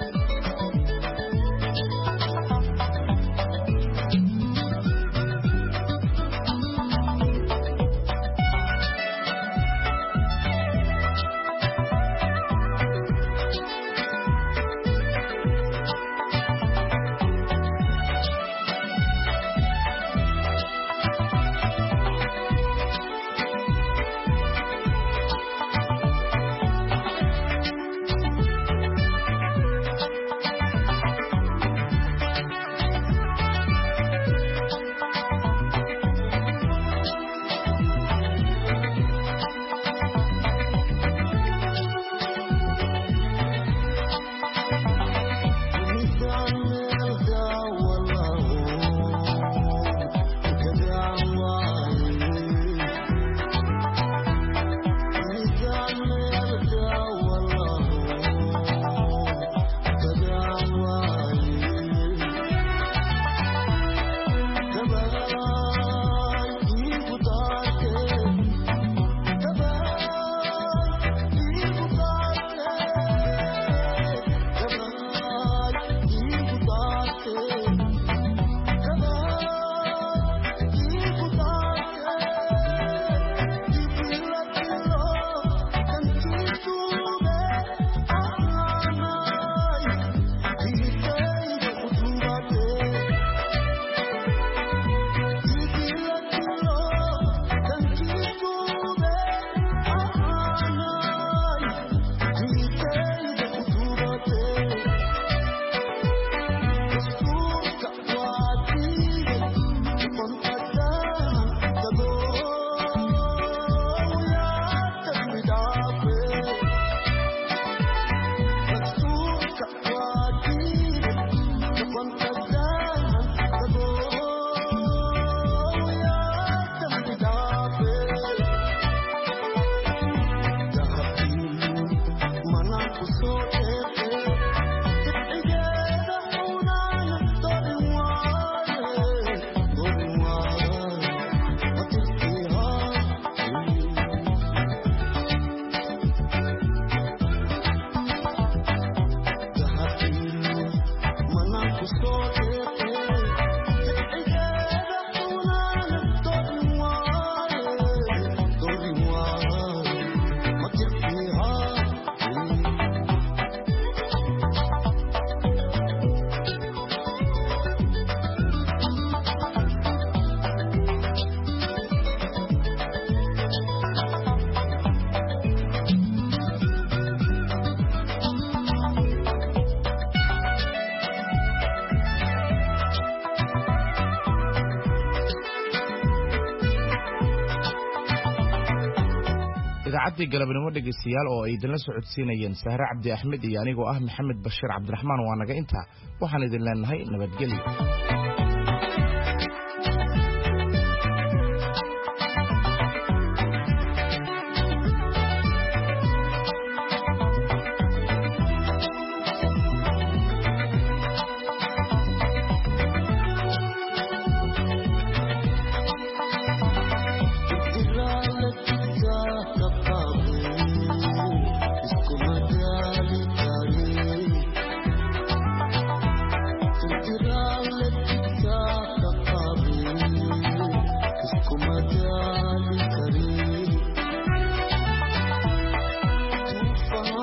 Speaker 1: idaacadii galabnimo dhegeystayaal oo ay idinla socodsiinayeen Sahra Cabdi Axmed iyo anigoo ah Maxamed Bashiir Cabdiraxmaan waa naga inta waxaan idin leenahay nabadgelyo
Speaker 21: Let for